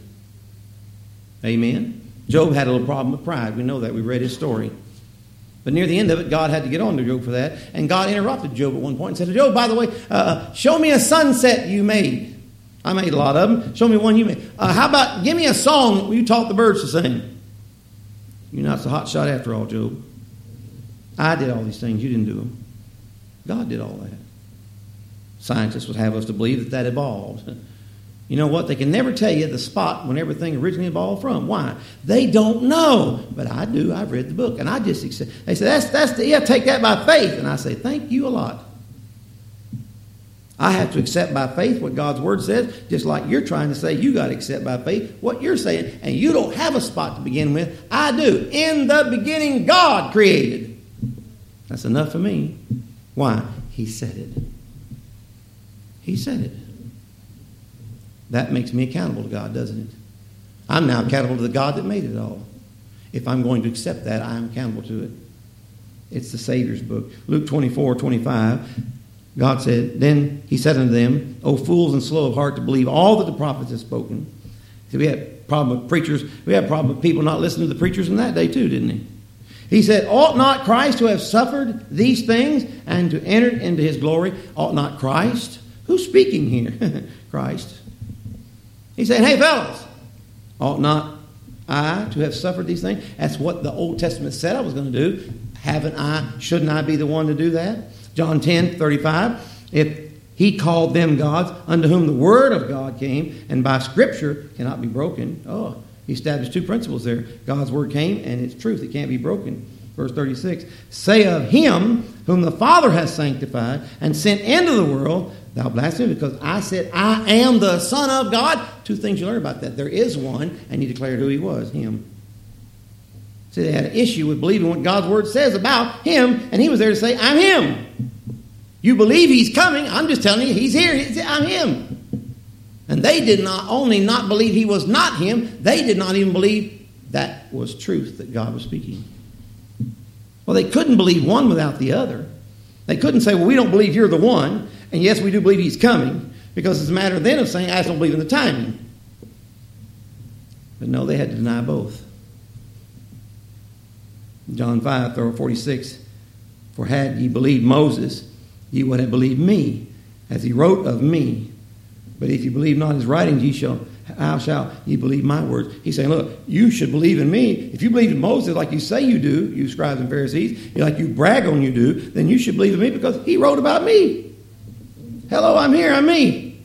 Amen? Job had a little problem with pride. We know that. We read his story. But near the end of it, God had to get on to Job for that. And God interrupted Job at one point and said to Job, by the way, show me a sunset you made. I made a lot of them. Show me one you made. How about, give me a song you taught the birds to sing. You're not so hot shot after all, Job. I did all these things. You didn't do them. God did all that. Scientists would have us to believe that evolved. You know what? They can never tell you the spot when everything originally evolved from. Why? They don't know. But I do. I've read the book. And I just accept. They say, take that by faith. And I say, thank you a lot. I have to accept by faith what God's Word says, just like you're trying to say you got to accept by faith what you're saying. And you don't have a spot to begin with. I do. In the beginning, God created. That's enough for me. Why? He said it. He said it. That makes me accountable to God, doesn't it? I'm now accountable to the God that made it all. If I'm going to accept that, I'm accountable to it. It's the Savior's book. Luke 24:25, God said, then he said unto them, O fools and slow of heart to believe all that the prophets have spoken. See, we had a problem with preachers. We had a problem with people not listening to the preachers in that day too, didn't he? He said, ought not Christ to have suffered these things and to enter into his glory? Ought not Christ? Who's speaking here? Christ. He said, hey, fellas, ought not I to have suffered these things? That's what the Old Testament said I was going to do. Shouldn't I be the one to do that? John 10:35, if he called them gods, unto whom the word of God came, and by Scripture cannot be broken. Oh, he established two principles there. God's word came, and it's truth. It can't be broken. Verse 36, say of him whom the Father has sanctified and sent into the world, thou blasphemest, because I said, I am the Son of God. Two things you learn about that. There is one, and he declared who he was, him. See, they had an issue with believing what God's word says about him, and he was there to say, I'm him. You believe he's coming. I'm just telling you, he's here. I'm him. And they did not only not believe he was not him, they did not even believe that was truth that God was speaking. Well, they couldn't believe one without the other. They couldn't say, well, we don't believe you're the one, and yes, we do believe he's coming, because it's a matter then of saying, I just don't believe in the timing. But no, they had to deny both. John 5:46, for had ye believed Moses, ye would have believed me, as he wrote of me. But if you believe not his writings, how shall ye believe my words? He's saying, look, you should believe in me. If you believe in Moses like you say you do, you scribes and Pharisees, like you brag on you do, then you should believe in me because he wrote about me. Hello, I'm here, I'm me.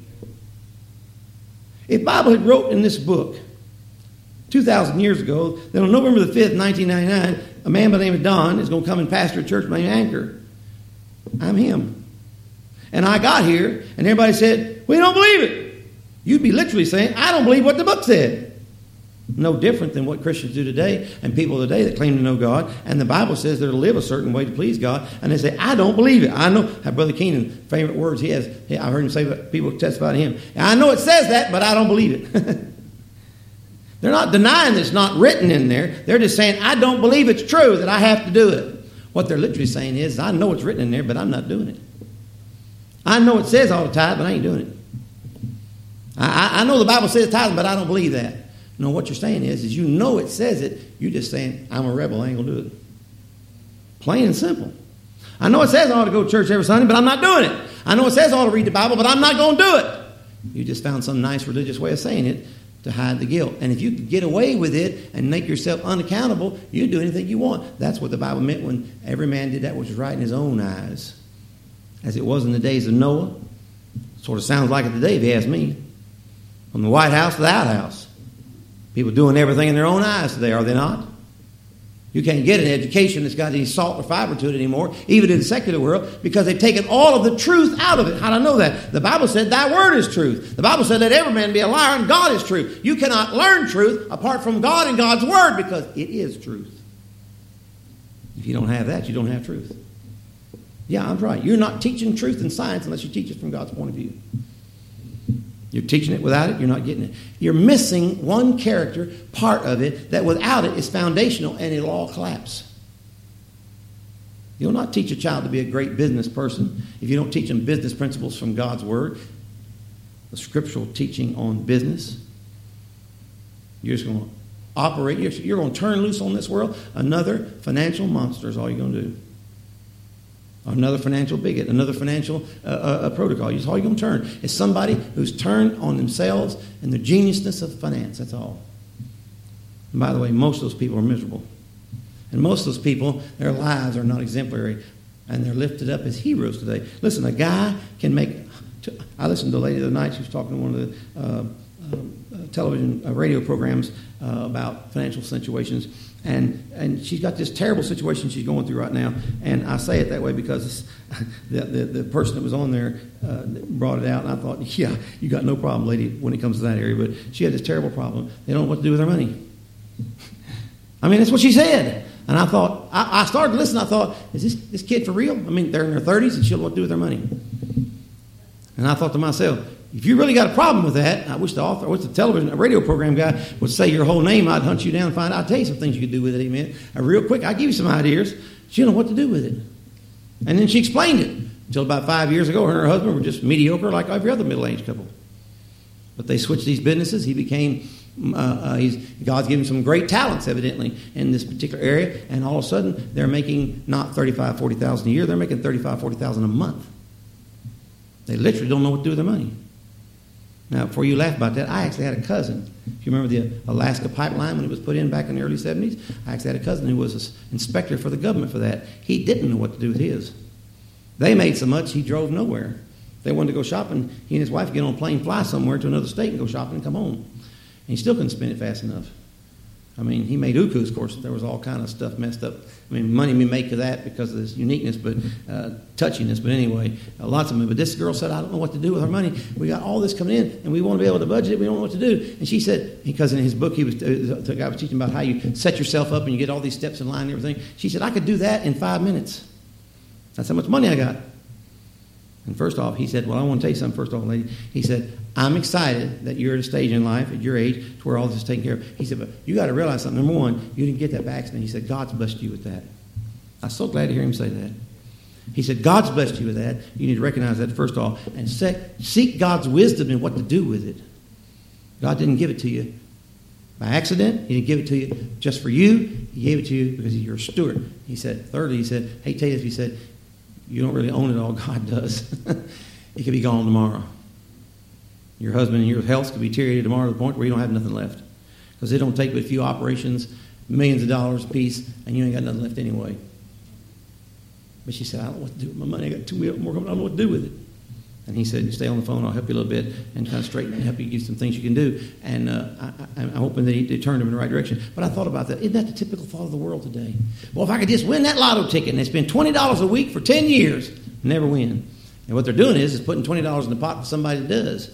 If Bible had wrote in this book 2,000 years ago, then on November the 5th, 1999, a man by the name of Don is going to come and pastor a church named Anchor. I'm him. And I got here, and everybody said, we don't believe it. You'd be literally saying, I don't believe what the book said. No different than what Christians do today and people today that claim to know God. And the Bible says they're to live a certain way to please God. And they say, I don't believe it. I know how Brother Keenan, favorite words he has. I heard him say, people testify to him. I know it says that, but I don't believe it. They're not denying that it's not written in there. They're just saying, I don't believe it's true that I have to do it. What they're literally saying is, I know it's written in there, but I'm not doing it. I know it says all the tithe, but I ain't doing it. I know the Bible says tithing, but I don't believe that. No, what you're saying is you know it says it. You're just saying, I'm a rebel. I ain't going to do it. Plain and simple. I know it says I ought to go to church every Sunday, but I'm not doing it. I know it says I ought to read the Bible, but I'm not going to do it. You just found some nice religious way of saying it to hide the guilt. And if you could get away with it and make yourself unaccountable, you do anything you want. That's what the Bible meant when every man did that which was right in his own eyes. As it was in the days of Noah. Sort of sounds like it today, if you ask me. From the White House to the outhouse. People doing everything in their own eyes today, are they not? You can't get an education that's got any salt or fiber to it anymore, even in the secular world, because they've taken all of the truth out of it. How do I know that? The Bible said, thy word is truth. The Bible said, let every man be a liar, and God is truth. You cannot learn truth apart from God and God's word, because it is truth. If you don't have that, you don't have truth. Yeah, I'm right. You're not teaching truth and science unless you teach it from God's point of view. You're teaching it without it, you're not getting it. You're missing one character, part of it, that without it is foundational and it'll all collapse. You'll not teach a child to be a great business person if you don't teach them business principles from God's Word, the scriptural teaching on business. You're just going to operate, you're going to turn loose on this world. Another financial monster is all you're going to do. Another financial bigot, another financial protocol. That's all you're going to turn. It's somebody who's turned on themselves and the geniusness of finance. That's all. And by the way, most of those people are miserable. And most of those people, their lives are not exemplary. And they're lifted up as heroes today. Listen, a guy can make... I listened to a lady the other night. She was talking to one of the television radio programs about financial situations. And she's got this terrible situation she's going through right now. And I say it that way because the person that was on there brought it out. And I thought, yeah, you got no problem, lady, when it comes to that area. But she had this terrible problem. They don't know what to do with their money. I mean, that's what she said. And I thought, I started to listen. I thought, is this kid for real? I mean, they're in their 30s and she'll know what to do with their money. And I thought to myself, if you really got a problem with that, I wish the television, radio program guy would say your whole name. I'd hunt you down and find out. I'd tell you some things you could do with it, amen. Real quick, I'd give you some ideas. She didn't know what to do with it. And then she explained it. Until about 5 years ago, her and her husband were just mediocre like every other middle-aged couple. But they switched these businesses. He became, God's given him some great talents, evidently, in this particular area. And all of a sudden, they're making not $35,000, $40,000 a year. They're making $35,000, $40,000 a month. They literally don't know what to do with their money. Now, before you laugh about that, I actually had a cousin. If you remember the Alaska pipeline when it was put in back in the early 70s, I actually had a cousin who was an inspector for the government for that. He didn't know what to do with his. They made so much, he drove nowhere. They wanted to go shopping. He and his wife would get on a plane, fly somewhere to another state and go shopping and come home. And he still couldn't spend it fast enough. I mean, he made ukus, of course. There was all kind of stuff messed up. I mean, money we make of that because of this uniqueness, but touchiness. But anyway, lots of money. But this girl said, I don't know what to do with our money. We got all this coming in, and we want to be able to budget it. We don't know what to do. And she said, because in his book, the guy was teaching about how you set yourself up and you get all these steps in line and everything. She said, I could do that in 5 minutes. That's how much money I got. And first off, he said, well, I want to tell you something first off, lady. He said, I'm excited that you're at a stage in life, at your age, to where all this is taken care of. He said, but you got to realize something. Number one, you didn't get that by accident. He said, God's blessed you with that. I'm so glad to hear him say that. He said, God's blessed you with that. You need to recognize that first off. And seek God's wisdom in what to do with it. God didn't give it to you by accident. He didn't give it to you just for you. He gave it to you because you're a steward. He said, thirdly, he said, hey, tell you this, he said, you don't really own it all. God does. It could be gone tomorrow. Your husband and your health could be deteriorated tomorrow to the point where you don't have nothing left. Because it don't take but a few operations, millions of dollars a piece, and you ain't got nothing left anyway. But she said, I don't know what to do with my money. I got 2 more coming. I don't know what to do with it. And he said, stay on the phone. I'll help you a little bit and kind of straighten and help you give some things you can do. And I'm hoping that they turned him in the right direction. But I thought about that. Isn't that the typical thought of the world today? Well, if I could just win that lotto ticket and they spend $20 a week for 10 years, never win. And what they're doing is putting $20 in the pot for somebody that does.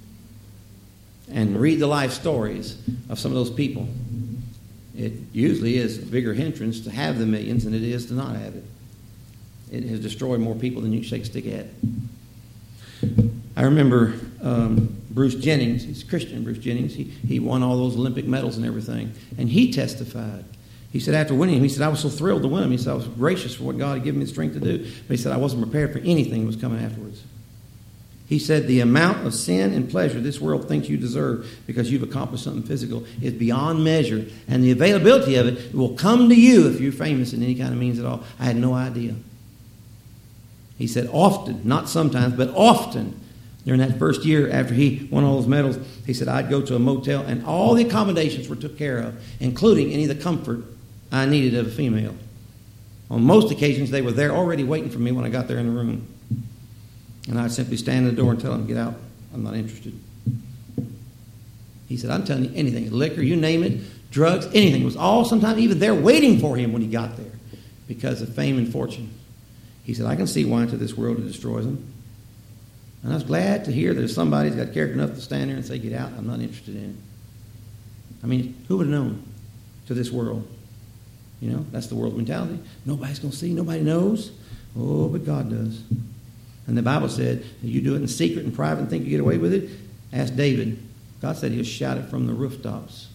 And read the life stories of some of those people. It usually is a bigger hindrance to have the millions than it is to not have it. It has destroyed more people than you can shake a stick at. I remember Bruce Jennings. He's a Christian, Bruce Jennings. He won all those Olympic medals and everything. And he testified. He said after winning them, he said, I was so thrilled to win them. He said, I was gracious for what God had given me the strength to do. But he said, I wasn't prepared for anything that was coming afterwards. He said, the amount of sin and pleasure this world thinks you deserve because you've accomplished something physical is beyond measure. And the availability of it will come to you if you're famous in any kind of means at all. I had no idea. He said often, not sometimes, but often, during that first year after he won all those medals, he said, I'd go to a motel and all the accommodations were took care of, including any of the comfort I needed of a female. On most occasions, they were there already waiting for me when I got there in the room. And I'd simply stand at the door and tell them, get out. I'm not interested. He said, I'm telling you anything. Liquor, you name it, drugs, anything. It was all sometimes even there waiting for him when he got there because of fame and fortune. He said, I can see why into this world it destroys them. And I was glad to hear there's somebody who's got character enough to stand there and say, get out. I'm not interested in it. I mean, who would have known to this world? You know, that's the world mentality. Nobody's going to see. Nobody knows. Oh, but God does. And the Bible said, if you do it in secret and private and think you get away with it, ask David. God said he'll shout it from the rooftops.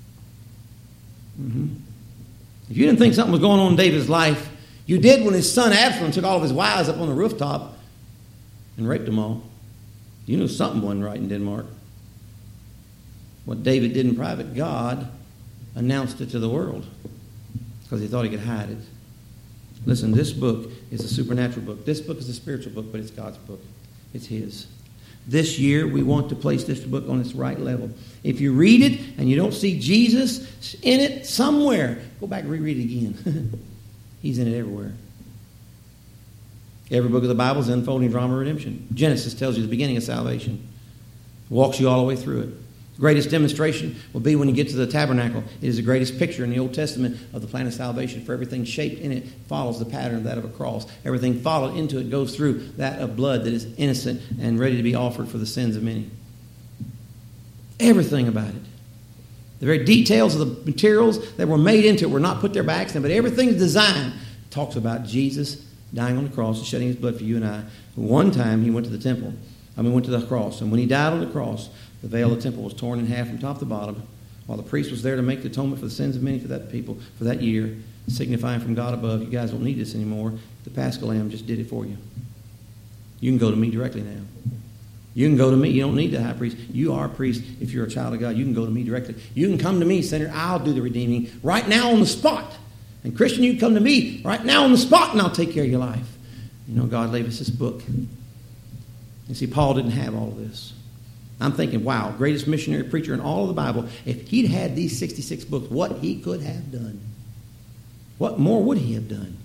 If you didn't think something was going on in David's life, you did when his son Absalom took all of his wives up on the rooftop and raped them all. You knew something wasn't right in Denmark. What David did in private, God announced it to the world because he thought he could hide it. Listen, this book is a supernatural book. This book is a spiritual book, but it's God's book. It's His. This year, we want to place this book on its right level. If you read it and you don't see Jesus in it somewhere, go back and reread it again. He's in it everywhere. Every book of the Bible is an unfolding drama of redemption. Genesis tells you the beginning of salvation. Walks you all the way through it. The greatest demonstration will be when you get to the tabernacle. It is the greatest picture in the Old Testament of the plan of salvation. For everything shaped in it follows the pattern of that of a cross. Everything followed into it goes through that of blood that is innocent and ready to be offered for the sins of many. Everything about it. The very details of the materials that were made into it were not put there by accident, but everything's designed talks about Jesus dying on the cross and shedding his blood for you and I. One time he went to the temple. Went to the cross. And when he died on the cross, the veil of the temple was torn in half from top to bottom, while the priest was there to make the atonement for the sins of many for that people, for that year, signifying from God above, you guys don't need this anymore. The Paschal Lamb just did it for you. You can go to me directly now. You can go to me. You don't need the high priest. You are a priest if you're a child of God. You can go to me directly. You can come to me, sinner. I'll do the redeeming right now on the spot. And Christian, you can come to me right now on the spot and I'll take care of your life. You know, God gave us this book. You see, Paul didn't have all of this. I'm thinking, wow, greatest missionary preacher in all of the Bible. If he'd had these 66 books, what he could have done. What more would he have done?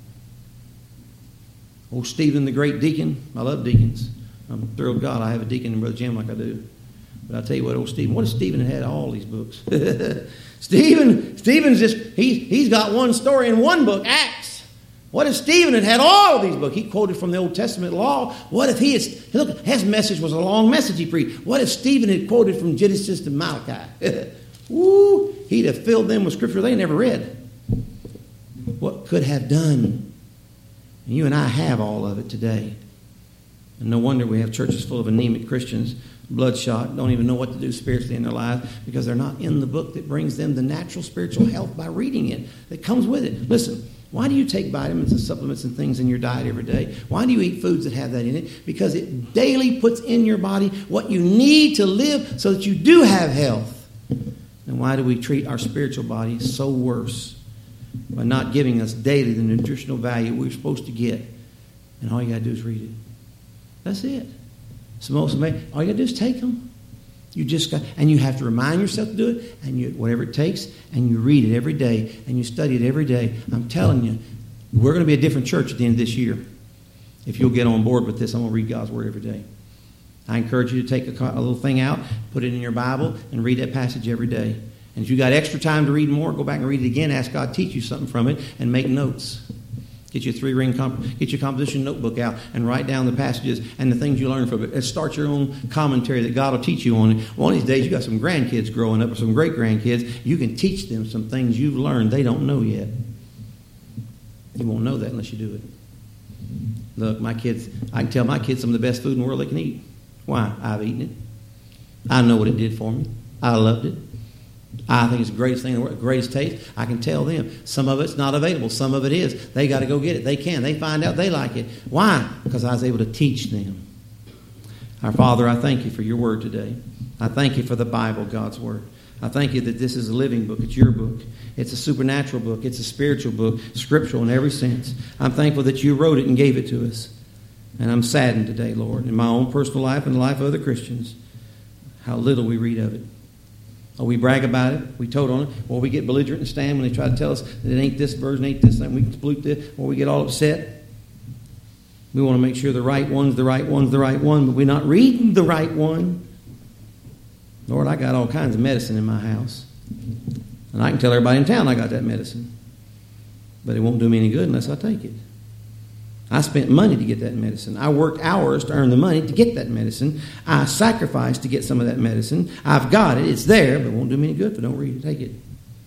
Oh, Stephen, the great deacon. I love deacons. I'm thrilled God I have a deacon in Brother Jim like I do. But I'll tell you what, old Stephen, what if Stephen had all these books? Stephen's just, he's got one story in one book, Acts. What if Stephen had had all of these books? He quoted from the Old Testament law. What if look, his message was a long message he preached. What if Stephen had quoted from Genesis to Malachi? Woo, he'd have filled them with scripture they never read. What could have done? And you and I have all of it today. And no wonder we have churches full of anemic Christians, bloodshot, don't even know what to do spiritually in their lives because they're not in the book that brings them the natural spiritual health by reading it that comes with it. Listen, why do you take vitamins and supplements and things in your diet every day? Why do you eat foods that have that in it? Because it daily puts in your body what you need to live so that you do have health. And why do we treat our spiritual body so worse by not giving us daily the nutritional value we're supposed to get? And all you got to do is read it. That's it. It's the most amazing. All you got to do is take them. You just got, and you have to remind yourself to do it, and you, whatever it takes, and you read it every day, and you study it every day. I'm telling you, we're going to be a different church at the end of this year. If you'll get on board with this, I'm going to read God's Word every day. I encourage you to take a little thing out, put it in your Bible, and read that passage every day. And if you got extra time to read more, go back and read it again. Ask God to teach you something from it, and make notes. Get your get your composition notebook out and write down the passages and the things you learn from it. And start your own commentary that God will teach you on it. One of these days, you got some grandkids growing up or some great grandkids. You can teach them some things you've learned they don't know yet. You won't know that unless you do it. Look, my kids, I can tell my kids some of the best food in the world they can eat. Why? I've eaten it. I know what it did for me. I loved it. I think it's the greatest thing in the world, greatest taste. I can tell them. Some of it's not available. Some of it is. They got to go get it. They can. They find out they like it. Why? Because I was able to teach them. Our Father, I thank you for your word today. I thank you for the Bible, God's word. I thank you that this is a living book. It's your book. It's a supernatural book. It's a spiritual book, scriptural in every sense. I'm thankful that you wrote it and gave it to us. And I'm saddened today, Lord, in my own personal life and the life of other Christians, how little we read of it. Or we brag about it, we tote on it, or we get belligerent and stand when they try to tell us that it ain't this version, ain't this thing, we can sploot this, or we get all upset. We want to make sure the right one's the right one's the right one, but we're not reading the right one. Lord, I got all kinds of medicine in my house. And I can tell everybody in town I got that medicine. But it won't do me any good unless I take it. I spent money to get that medicine. I worked hours to earn the money to get that medicine. I sacrificed to get some of that medicine. I've got it. It's there, but it won't do me any good if I don't read it. Take it.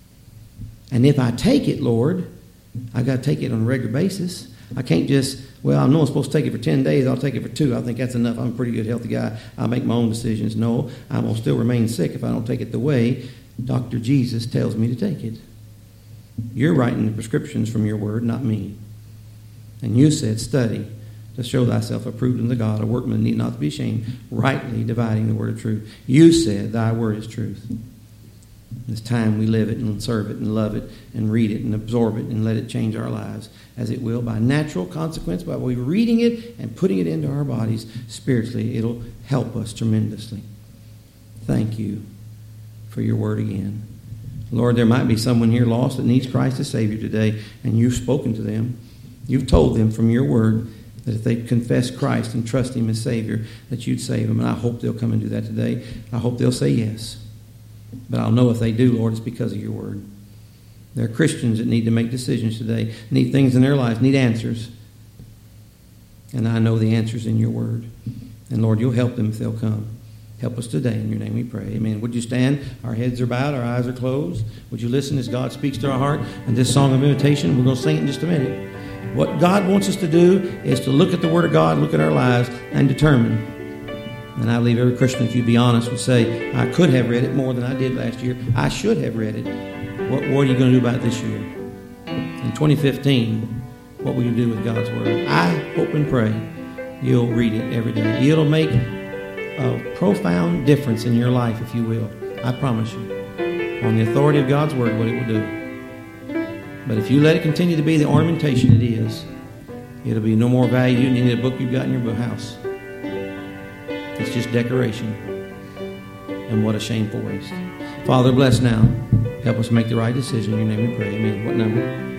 And if I take it, Lord, I've got to take it on a regular basis. I can't just, I know I'm supposed to take it for 10 days. I'll take it for 2. I think that's enough. I'm a pretty good, healthy guy. I'll make my own decisions. No, I'm going to still remain sick if I don't take it the way Dr. Jesus tells me to take it. You're writing the prescriptions from your word, not me. And you said, study to show thyself approved unto God, a workman need not to be ashamed, rightly dividing the word of truth. You said, thy word is truth. It's time we live it and serve it and love it and read it and absorb it and let it change our lives, as it will by natural consequence, by we reading it and putting it into our bodies spiritually. It'll help us tremendously. Thank you for your word again. Lord, there might be someone here lost that needs Christ as Savior today, and you've spoken to them. You've told them from your word that if they confess Christ and trust Him as Savior, that you'd save them. And I hope they'll come and do that today. I hope they'll say yes. But I'll know if they do, Lord, it's because of your word. There are Christians that need to make decisions today, need things in their lives, need answers. And I know the answers in your word. And Lord, you'll help them if they'll come. Help us today. In your name we pray. Amen. Would you stand? Our heads are bowed. Our eyes are closed. Would you listen as God speaks to our heart? And this song of invitation, we're going to sing it in just a minute. What God wants us to do is to look at the Word of God, look at our lives, and determine. And I believe every Christian, if you be honest, would say, I could have read it more than I did last year. I should have read it. What are you going to do about it this year? In 2015, what will you do with God's Word? I hope and pray you'll read it every day. It'll make a profound difference in your life, if you will. I promise you. On the authority of God's Word, what it will do. But if you let it continue to be the ornamentation it is, it'll be no more value than any book you've got in your house. It's just decoration. And what a shameful waste. Father, bless now. Help us make the right decision. In your name we pray. Amen. What number?